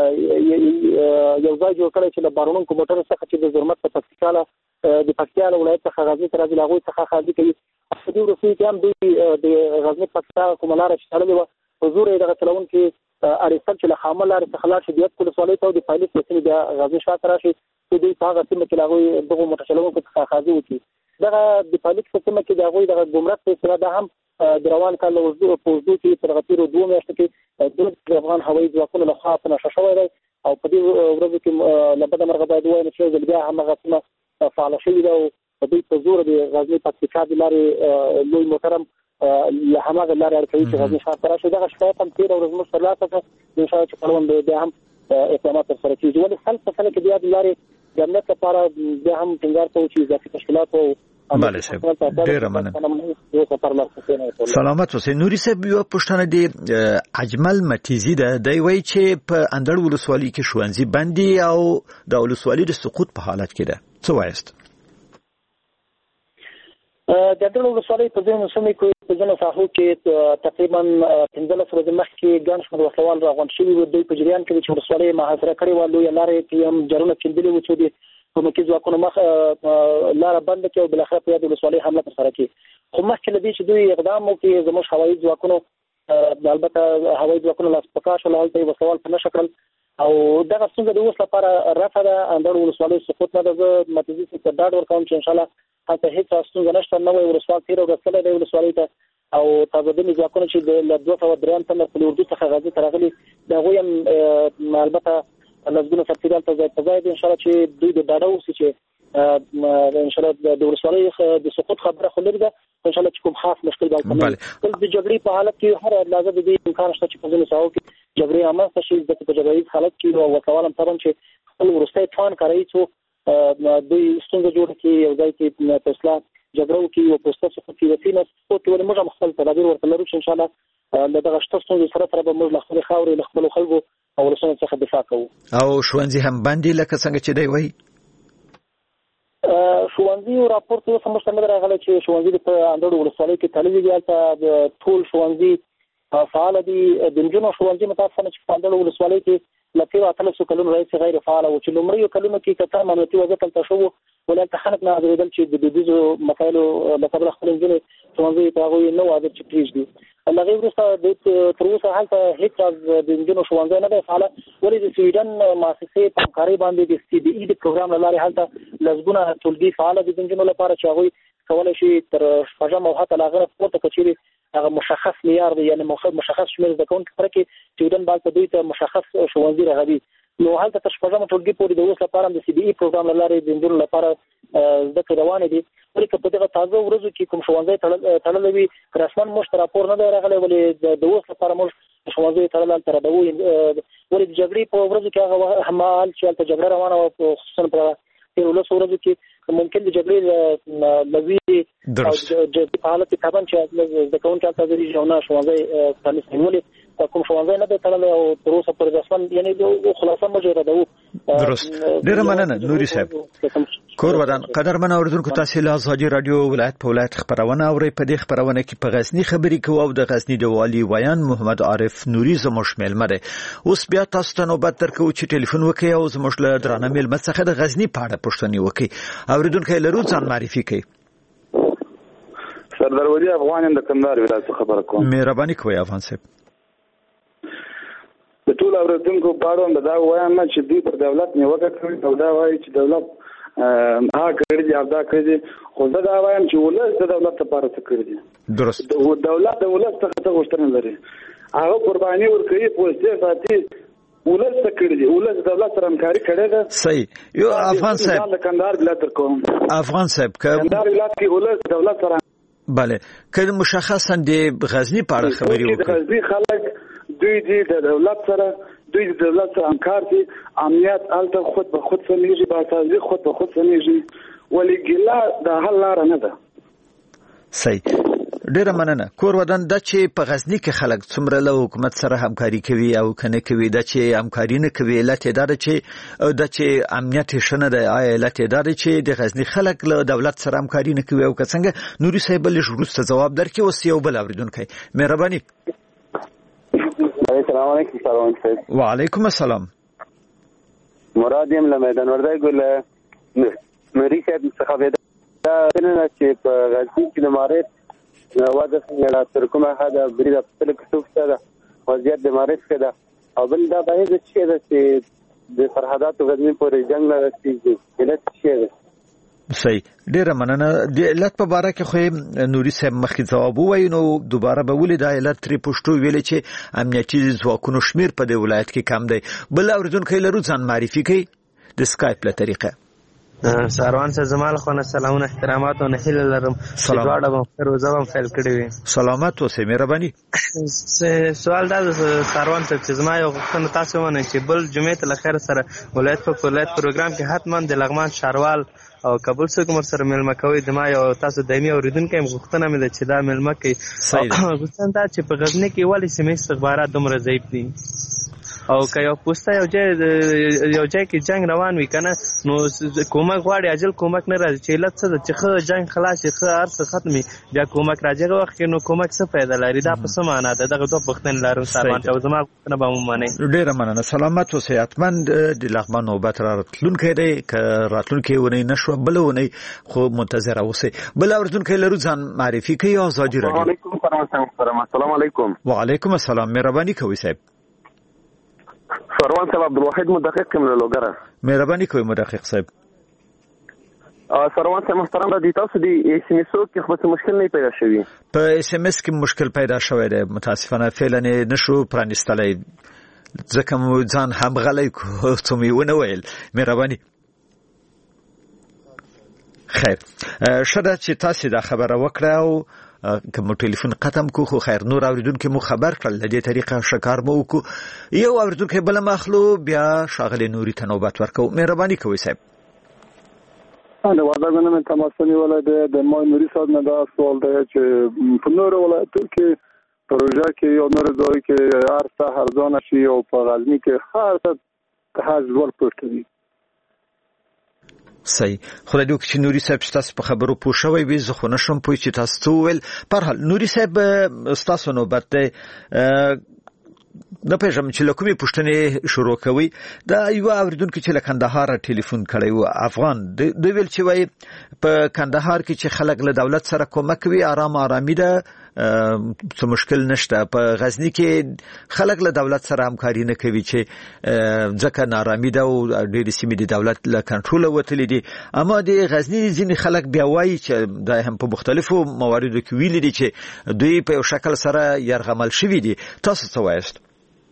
یو ځای جوړ کړی چې له بارونکو موټرو څخه چې د زرمت په پکتیکا له د پکتیا له ولایت څخه غزني ته راځي، له هغوی څخه اخاذي کوي. په دې وروستیو کې هم دوی د غزني پکتیا کومه لاره چې تړلې وه په زور یې دغه چلوونکي اړیستل چې له خامه لارې څخه لاړ شي د یک ولسوالۍ ته او د پایلوټ له سیمې بیا غزني شاته راشي، چې دوی په هغه سیمه کې له هغوی دغو موټر چلوونکو څخه اخاذي وکړي. دغه د پایلوټ په سیمه کې د هغوی دغه ګمرک په اصطلاح دا هم د روان کال له اوږدو په اوږدو کې تر هغه تېرو دوو میاشتو کې د افغان هوایي ځواکونو لخوا په نښه شوی دی او په دې ورځو کې له بده مرغه باید ووایم چې یو ځل بیا همغه سیمه فعاله شوې ده او په دوی په زوره د غزني پکتیکا د لارې لوی موټر هم له هماغه لارې اړ کوي چې غزني ښار ته راشي. دغه شکایت هم تېره ورځ موږ ترلاسه کړه، انشاءالله چې پرون بیا هم اقدامات ترسره کېږي. ولې سل په سله کې بیا د لارې د امنیت لپاره بیا هم ټینګار کوو چې اضافي تشکیلات او بله صاحب ډیره مننه. سلامت اوسئ. نوري صاحب یو پوښتنه دی، اجمل متیزي ده، دی وایي چې په اندړ ولسوالۍ کې ښوونځي بند دي او د ولسوالۍ د سقوط په حالت کې ده، څه وایاست؟ د اندړ ولسوالۍ په ځینو سیمو کې په ځینو ساحو کې تقریبا پنځلس ورځې مخکې ګڼ شمېر وسلوال راغونډ شوي وو. دوی په جریان کې چې ولسوالۍ یې محاصره کړې وه، لویه لارې کې هم جرونه کیندلي وو چې د کومکي ځواکونو مخ لاره بنده کړي او بالاخره په یاد ولسوالۍ حمله ترسره کړي. خو مخکې له دې چې دوی اقدام وکړي زموږ هوایي ځواکونو البته هوایي ځواکونو لاس په کار شول، هلته یې وسلوال په نښه کړل او دغه ستونزه د اوس لپاره رفع ده. اندړ ولسوالۍ سقوط نه ده. زه متیزي صاحب ته ډاډ ورکوم چې انشاءالله هلته هېڅ ستونزه نشته. نوی ولسوال تېره ورځ تللی دی ولسوالۍ ته او تازهدمي ځواکونه چې له دوه سوه درېیم تنه په اردو څخه غزني ته راغلي د هغوی هم البته لسګونه سرتیري هلته ځای په ځای دي. انشاءالله چې دوی د ډاډه اوسي چې انشاءالله د ولسوالۍ د سقوط خبره خو لرې ده، انشاءالله چې کوم خاص مشکل به هلته نه وي. بل د جګړې په حالت کې هر اندازه د دې امکان شته چې په ځینو ساحو کې جګړې رامنځته شي، ځکه په جګړیز حالت کې او وسلوال هم طبعا چې خپل وروستی توان کاروي څو دوی ستونزه جوړه کړي، یو ځای کې په اصلاح جګړه وکړي او په سقوط سقوط کې وسي نه سقوط ولې موږ هم خپل تدابیر ورته لرو چې انشاءالله له دغه شته ستونزو سره سره به موږ له خپلې خاورې له خپلو خلکو او ولسونو څخه دفاع کوو. او ښوونځي هم بند دي لکه څنګه چې دی وایي؟ ښوونځي راپور ته اوس هم موږ ته نه دی راغلی چې ښوونځي په اندړ ولسوالۍ کې تړلي دي. هلته ټول ښوونځي فعاله دي. د نجونو ښوونځي متاسفانه چې په اندړ ولسوالۍ کې له تېرو اتلسو کلونو راهیسې غیر فعاله وو، چې لومړیو کلونو کې که څه امنیتي وضعیت هلته ښه وو، ولې هلته خلک نه حاضرېدل چې د دودیزو مسایلو له کبله خپلې نجونې ښوونځیو ته هغوی نه وو حاضر چې پرېږدي. له هغې وروسته تر اوسه هلته هېڅ راز د نجونو ښوونځی نه دی فعاله. ولې د سویډن مؤسسې په همکارۍ باندې د سی بي ای د پروګرام له لارې هلته لسګونه ټولګي فعاله دي د نجونو لپاره چې هغوی کولی شي تر شپږم او حتی له هغه نه پورته که چېرې هغه مشخص معیار دی، یعنې مشخص شمېر زده کوونکي سره کې سویډن به هلته دوی ته مشخص ښوونځي رغوي. نو هلته تر شپږمه ټولګي پورې د اوس لپاره هم د سی بي ای پروګرام له لارې د نجونو لپاره زده کړې روانې دي. ولې که په دغه تازه ورځو کې کوم ښوونځی تړلی وي رسما موږ ته راپور نه دی راغلی، ولې د اوس لپاره موږ ښوونځیو تړل هلته ردوو. ولې د جګړې په ورځو کې هغه هممهال چې هلته جګړه روانه وه، خصوصا په تېرو لسو ورځو کې ممکن د جګړې له ویرې او د حالت کې طبعا چې زده کوونکي هلته ځي او نه ښوونځی پرانیستی. ولې کوم ښوونځی نه دی تړلی او تر اوسه پورې رسما یعنې خلاصه موږ یې ردوو. درست. ډېره مننه نوري صاحب. کور ودان قدرمن اوریدونکو، تاسو له ازادي رادیو ولایت په ولایت خبرونه اورئ. په دې خبرونه کې په غزني خبرې کوو او د غزني د والي ویان محمد عارف نوري زموږ میلمه دی. اوس بیا تاسو ته نوبت درکوو چې ټلیفون وکړئ او زموږ له درانه میلمه څخه د غزني په اړه پوښتنې وکړئ. اوریدونکي لرو ځان معرفي کړئ. سردار ولی افغان د کندهار ولایت څخه خبره کوم. مهرباني کوئ افغان صاحب. د ټول اوریدونکو په اړه دا وایم چې دوی پر دولت نیوکه کوي او دا وایي چې دولت ها کړی دی او دا کړی دی، خو زه دا وایم چې ولس د دولت لپاره څه کړی دی. درست. دولت د ولس څخه څه غوښتنه لري، هغه قرباني ورکوي، پولیسي ساتي، ولس څه کړی دی، ولس دولت سره همکاري کړې ده. صحیح. یو افغان صاحب د کندهار ولایت تر کوم افغان صاحب کندهار ولایت کې ولس دولت سره بله که مشخصا د غزني په اړه خبرې وکړي. غزني خلک دوی د دولت سره دوی د دولت سره همکار دي امنیت الته خود به خود سمېږي بارتازي خود به خود سمېږي ولې ګیلا د حل لاره نه ده. صحیح. ډیره مننه. کور ودان د چې په غزنی کې خلک څومره له حکومت سره همکاري کوي او کنه کوي د چې همکاري نه کوي لته دا چې د چې امنیت شنه د آیلته دا چې د غزنی خلک له دولت سره همکاري نه کوي او څنګه نوري صاحب له شروع جواب درکې اوس یو بل اوریدونکو مهرباني. السلام علیکم. سلام علیکم. وعلیکم السلام. مراد یم له میدان وردګ ګل مری صاحب څخه دا نه چې په غزنی کې د مارې واده څنګه تر کومه حدا برید په تل کې څه ده وضعیت د مارې څخه ده او بل دا به چې د چې د سرحدات غزنی پورې جنگ لري علت څه ده. صحیح. ډیره مننه. د علت په اړه کې خو نوري صاحب مخکې جواب وایي نو دوباره به ولې د علت تری پښتو ویل چې امنیتي ځواکونو شمیر په د ولایت کې کم دی. بل اوریدونکو لرو ځان معرفي کوي د سکایپ له طریقه. ساروان سے زمال خو نه سلامونه احترامات او نه هیله لرم چې دواړه به روزه هم فعال کړی وي. سلامات اوسئ مهرباني. سوال دا ساروان ته چې زما یو غوښتنه تاسو ونه چې بل جمعې ته لخر سره ولایت په ولایت پروګرام کې حتمان د لغمان شاروال او کابل څخه مر سره ملما کوي د ما یو تاسو دایمي اوریدونکو غوښتنه مې ده چې دا ملما کوي غوښتنه دا چې په غزنی کې ولې سیمه استخبارات دومره ضعیف دي او که یو پوسټه یو ځای یو ځای کې جنگ روان وي کنه نو کومک غواړي اجل کومک نه راځي چې لته څه چې خو جنگ خلاص شي خو ارڅ ختمي بیا کومک راځي وخت کې نو کومک څه فائدہ لري دا په سم معنا ده دغه دوه پښتن لارو سامان ته زما نه به مو معنی. ډیره مننه. سلامت او صحتمند. د لغمان نوبت راتلونکي دی ک راتلونکي ونی نشو بلونی خو منتظر اوسئ. بل اوردونکو لرو ځان معرفي کوي ازادي راډیو. وعلیکم السلام. علیکم. وعلیکم السلام. مهرباني کوي صاحب. سروان صاحب عبدالواحد مدقق کوم له لوګره. مهرباني کوي مدقق صاحب. سروان صاحب محترم را دي تاسو دی اس ام اس کې خو څه مشکل نه پیدا شوی. په اس ام اس کې مشکل پیدا شوی دی متاسفانه فعلا نشو پرانستلای ځکه مو ځان هم غلی کو ته می ونه ویل. مهرباني. خیر شته چې تاسو دا خبره وکړه او کوم ټلیفون ختم کو خو خیر نور اوریدونکو مو خبر کړل د دې طریقه شکار مو کو یو اوریدونکو بل مخلو بیا شاغله نوري ته نوبت ورکو. مهرباني کوي صاحب. انا وعده غنم تماسني ولایت د ما نوري صاحب نه دا سوال دی چې په نور ولایتو کې پروژه کې یو نور ځای کې هر څه هرځانه شي او په غزنی کې هر څه تهجور پټوي. صحیح. خدای دې چې نوري صاحب تاسو په خبرو پوه شوي وي زه خو نشم پوه چې تاسو ته ویل. په هر حال نوري صاحب تاسو نو بته د پېژم چې لکومي پښتنې شروع کوي دا یو اوریدونکو چې له کندهار ټلیفون کړی و افغان دوی ویل چې وای په کندهار کې چې خلک له دولت سره کومک کوي آرام آرامي ده څه مشکل نشته. په غزنی کې خلک له دولت سره همکاري نه کوي چې ځکه ناراامي ده او ډېر سیمې د دولت له کنټرول وتلې دي. اما د غزنی ځینې خلک بیا وایي چې دا هم په مختلفو مواردو کې ویل دي چې دوی په یو شکل سره یرغمل شوي دي. تاسو څه وایست؟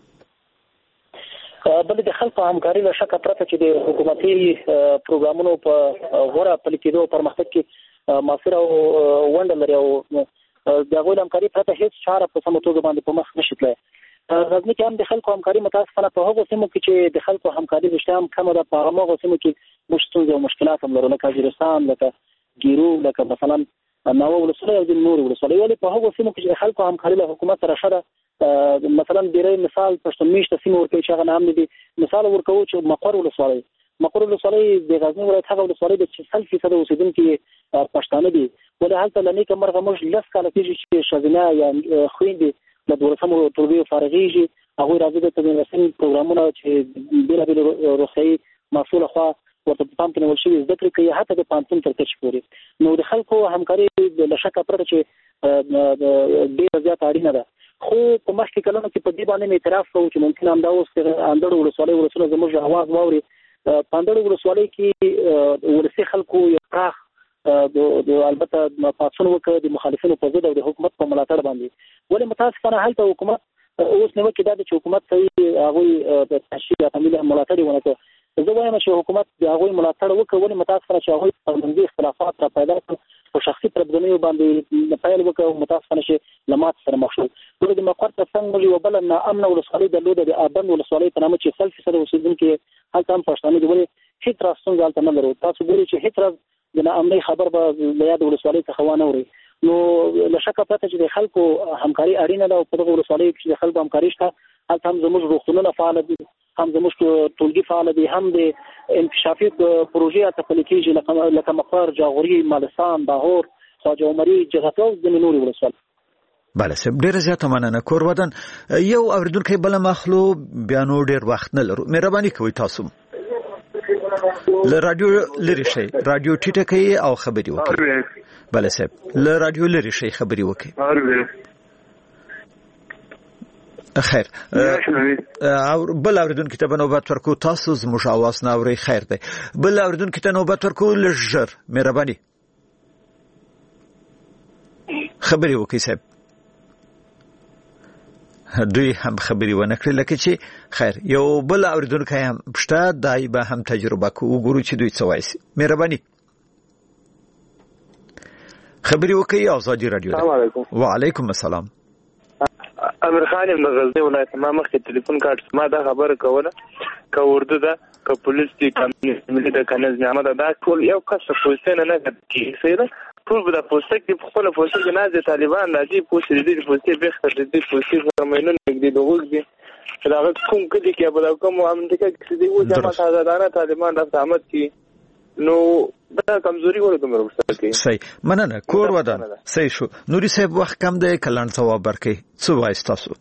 بل د خلکو همکاري له شکه پرته چې د حکومتي پروګرامونو په غوړه پلي کېدو پرمختګ کې مؤثر او ونډه لري او د هغوی له همکاري پرته هیڅ چاره په سمه توګه باندې په مخ نشي تللی. غزني کې هم د خلکو همکاري متاسفانه په هغو سیمو کې چې د خلکو همکاري رښتیا هم کمه ده په هغو سیمو کې موږ ستونزې او مشکلات هم لرو لکه وزیرستان لکه ګیرو لکه مثلا ناوه ولسوالۍ او د نورو ولسوالۍ ولې په هغو سیمو کې چې د خلکو همکاري له حکومت سره ښه ده. مثلا ډېری مثال پښتون میشته سیمه ورکوي چې هغه نه هم دي مثال ورکوو چې مقر ولسوالۍ مقر ولسوالۍ د غزني ولایت هغه ولسوالۍ ده چې سل فیصده اوسېدونکي پښتانه دي ولې هلته له نیکه مرغه موږ لس کاله کېږي چې ښځینه یا خویندې له دولسمو ټولګیو فارغېږي هغوی راځي دلته د یونیورسټي پروګرامونه چې بېلابېلې روغتیایي محصوله خوا ورته په پام کې نیول شوي زده کړې کوي حتی د پوهنتون تر کچې پورې. نو د خلکو همکاري له شکه پرته چې ډېره زیاته اړینه ده. خو په مخکې کلونو کې په دې باندې مې اعتراف کوو چې ممکن همدا اوس اندړو ولسوالۍ ولسونه زموږ اواز واوري. په اندړو ولسوالۍ کې ولسي خلکو یو پراخ د البته پاڅون وکړ د مخالفینو په ضد او د حکومت په ملاتړ باندې. ولې متاسفانه هلته حکومت اوس نیوکې دا ده چې حکومت صحیح هغوی د تشریع یا تمویل ملاتړ یې ونه کړ. زه وایم چې حکومت د هغوی ملاتړ وکړ ولې متاسفانه چې هغوی ترمنځي اختلافات را پیدا کړل په شخصي تربګنیو باندې پیل وکړ او متاسفانه چې له ماتې سره مخ شول. د مقر ترڅنګ مو یو بل نه امن ولسوالۍ درلوده د ابن ولسوالۍ په نامه چې سل فیصد اوسېدونکي هلته هم پښتانه دي، ولې هیڅ راز ستونزه هلته نه لرو. تاسو ګورئ چې هیڅ راز د ناامنۍ خبر به له یاد ولسوالۍ څخه وانه اورئ. نو له شکه پرته چې د خلکو همکاري اړینه ده او په دغه ولسوالیو کې چې د خلکو همکاري شته، هلته هم زموږ روغتونونه فعاله دي، هم زموږ ټولګي فعاله دي، هم د انکشافي پروژې هلته پلي کېږي لکه مقر، جاغوري، مالستان، باهور، خواجه عمري، جغتو او ځینې نورې ولسوالۍ. بله صاحب ډیره زیاته مننه. کور ودان یو اوریدونکی بل مخلو بیا نو ډیر وخت نه لرو، مهرباني کوئ تاسو له رادیو لري شي، رادیو ټیټه کوي او خبري وکړي. بله صاحب له رادیو لري شي خبري وکړي. خیر او بل اوریدونکو ته نوبت ورکو، تاسو زموږ اواز نه اورئ. خیر دی، بل اوریدونکو ته نوبت ورکو لږ مهرباني خبري وکړي. صاحب دوی هم خبري ونه کړې، لکه چې خیر یو بل اوریدونکی هم شته، دای به هم تجربه کوو، وګورو چې دوی څه وایي. مهرباني خبري وکړي. ازادي رادیو. السلام علیکم. وعلیکم السلام. امیر خان یم د غزنی ولایت. ما مخکې ټلیفون کارت ما دا خبره کوله که اردو ده که پولیس دي که ملي ده که نظامه ده، دا ټول یو کس پوسټ نه نه کېږي ده، ټول به د پوسټ کې په خپله پوسټ کې ناز د طالبان راځي پوسټ د دې پوسټې بیخته د دې پوسټې سره مینونه نږدې د غوږ دي چې د هغه کوم کلي کې به د کوم امریکا کې دي و جماعت آزادانه طالبان رافت احمد کې، نو دا کمزوري ورته کومه ورسره کوي. صحیح مننه. کور ودان صحیح شو. نوري صاحب وخت کم دی، کلان ځواب ورکړي. څه وایي تاسو؟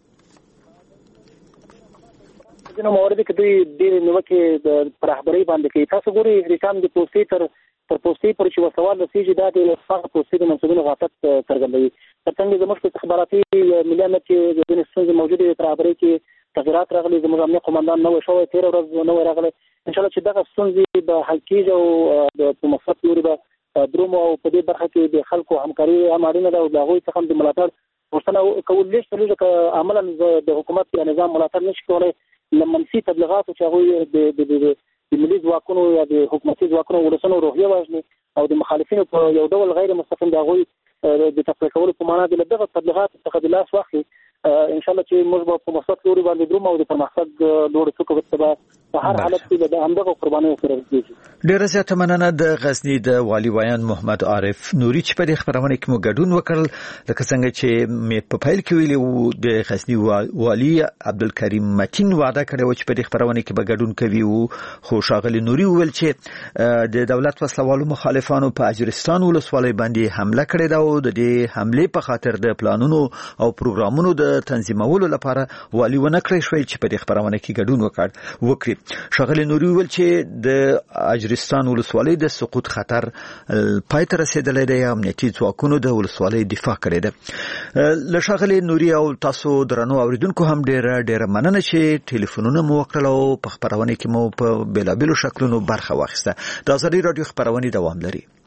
ځینې موارد کې دوی ډېرې نیوکې د رهبرۍ باندې کوي. تاسو ګورئ ریکام د پوسټې تر تر پوسټې پورې چې وسوال رسېږي، دا د هغه پوسټې د منصبونو غفلت څرګندوي. ترڅنګ زموږ په استخباراتي ملي امنیت کې ځینې ستونزې موجودې دي، په رهبرۍ کې تغیرات راغلي، زموږ امنیت قومندان نوی شوی، تېره ورځ نوی راغلی. انشاءالله چې دغه ستونزې به حل کېږي او په مقصد لوري به درومو او په دې برخه کې د خلکو همکاري هم اړینه ده او د هغوی څخه هم د ملاتړ غوښتنه کول لږ تر لږه که عملا د حکومت یا نظام ملاتړ نشي کولی، له منفي تبلیغاتو چې هغوی د ملي ځواکونو یا د حکومتي ځواکونو ولسونو روحیه وژني او د مخالفینو په یو ډول غیر مستقیم د هغوی د تفریح کولو په معنا د دغه تبلیغاتو څخه د لاس واخلي. انشاءالله چې موږ به په مثبت لوري باندې درومو او د پرمختګ لوري څوک به په هر حالت کې د همدغه قربانیو سره رسېږي. ډېره زیاته مننه. د غزني د والي ویان محمد عارف نوري چې په دې خبرونه کې مو ګډون وکړل، لکه څنګه چې مې په پیل کې ویلي وو د غزني والي عبدالکریم متین وعده کړې و چې په دې خبرونه کې به ګډون کوي وو، خو ښاغلي نوري وویل چې د دولت وسلوالو مخالفانو په اجرستان ولسوالۍ باندې حمله کړې ده او د دې حملې په خاطر د پلانونو او پروګرامونو د تنظیمولو لپاره والي ونه کړی شوی چې په دې خبرونه کې ګډون وکړ وکړي. ښاغلي نوري وویل چې د اجرستان ولسوالۍ د سقوط خطر پای ته رسیدلی دی، امنیتي ځواکونو د ولسوالۍ دفاع کړې ده. له ښاغلي نوري او تاسو درنو اوریدونکو هم ډېره ډېره مننه چې ټلیفونونه مو وکړل او په خبرونه کې مو په بېلابېلو شکلونو برخه واخیسته. د ازادي راډیو خبرونه دوام لري.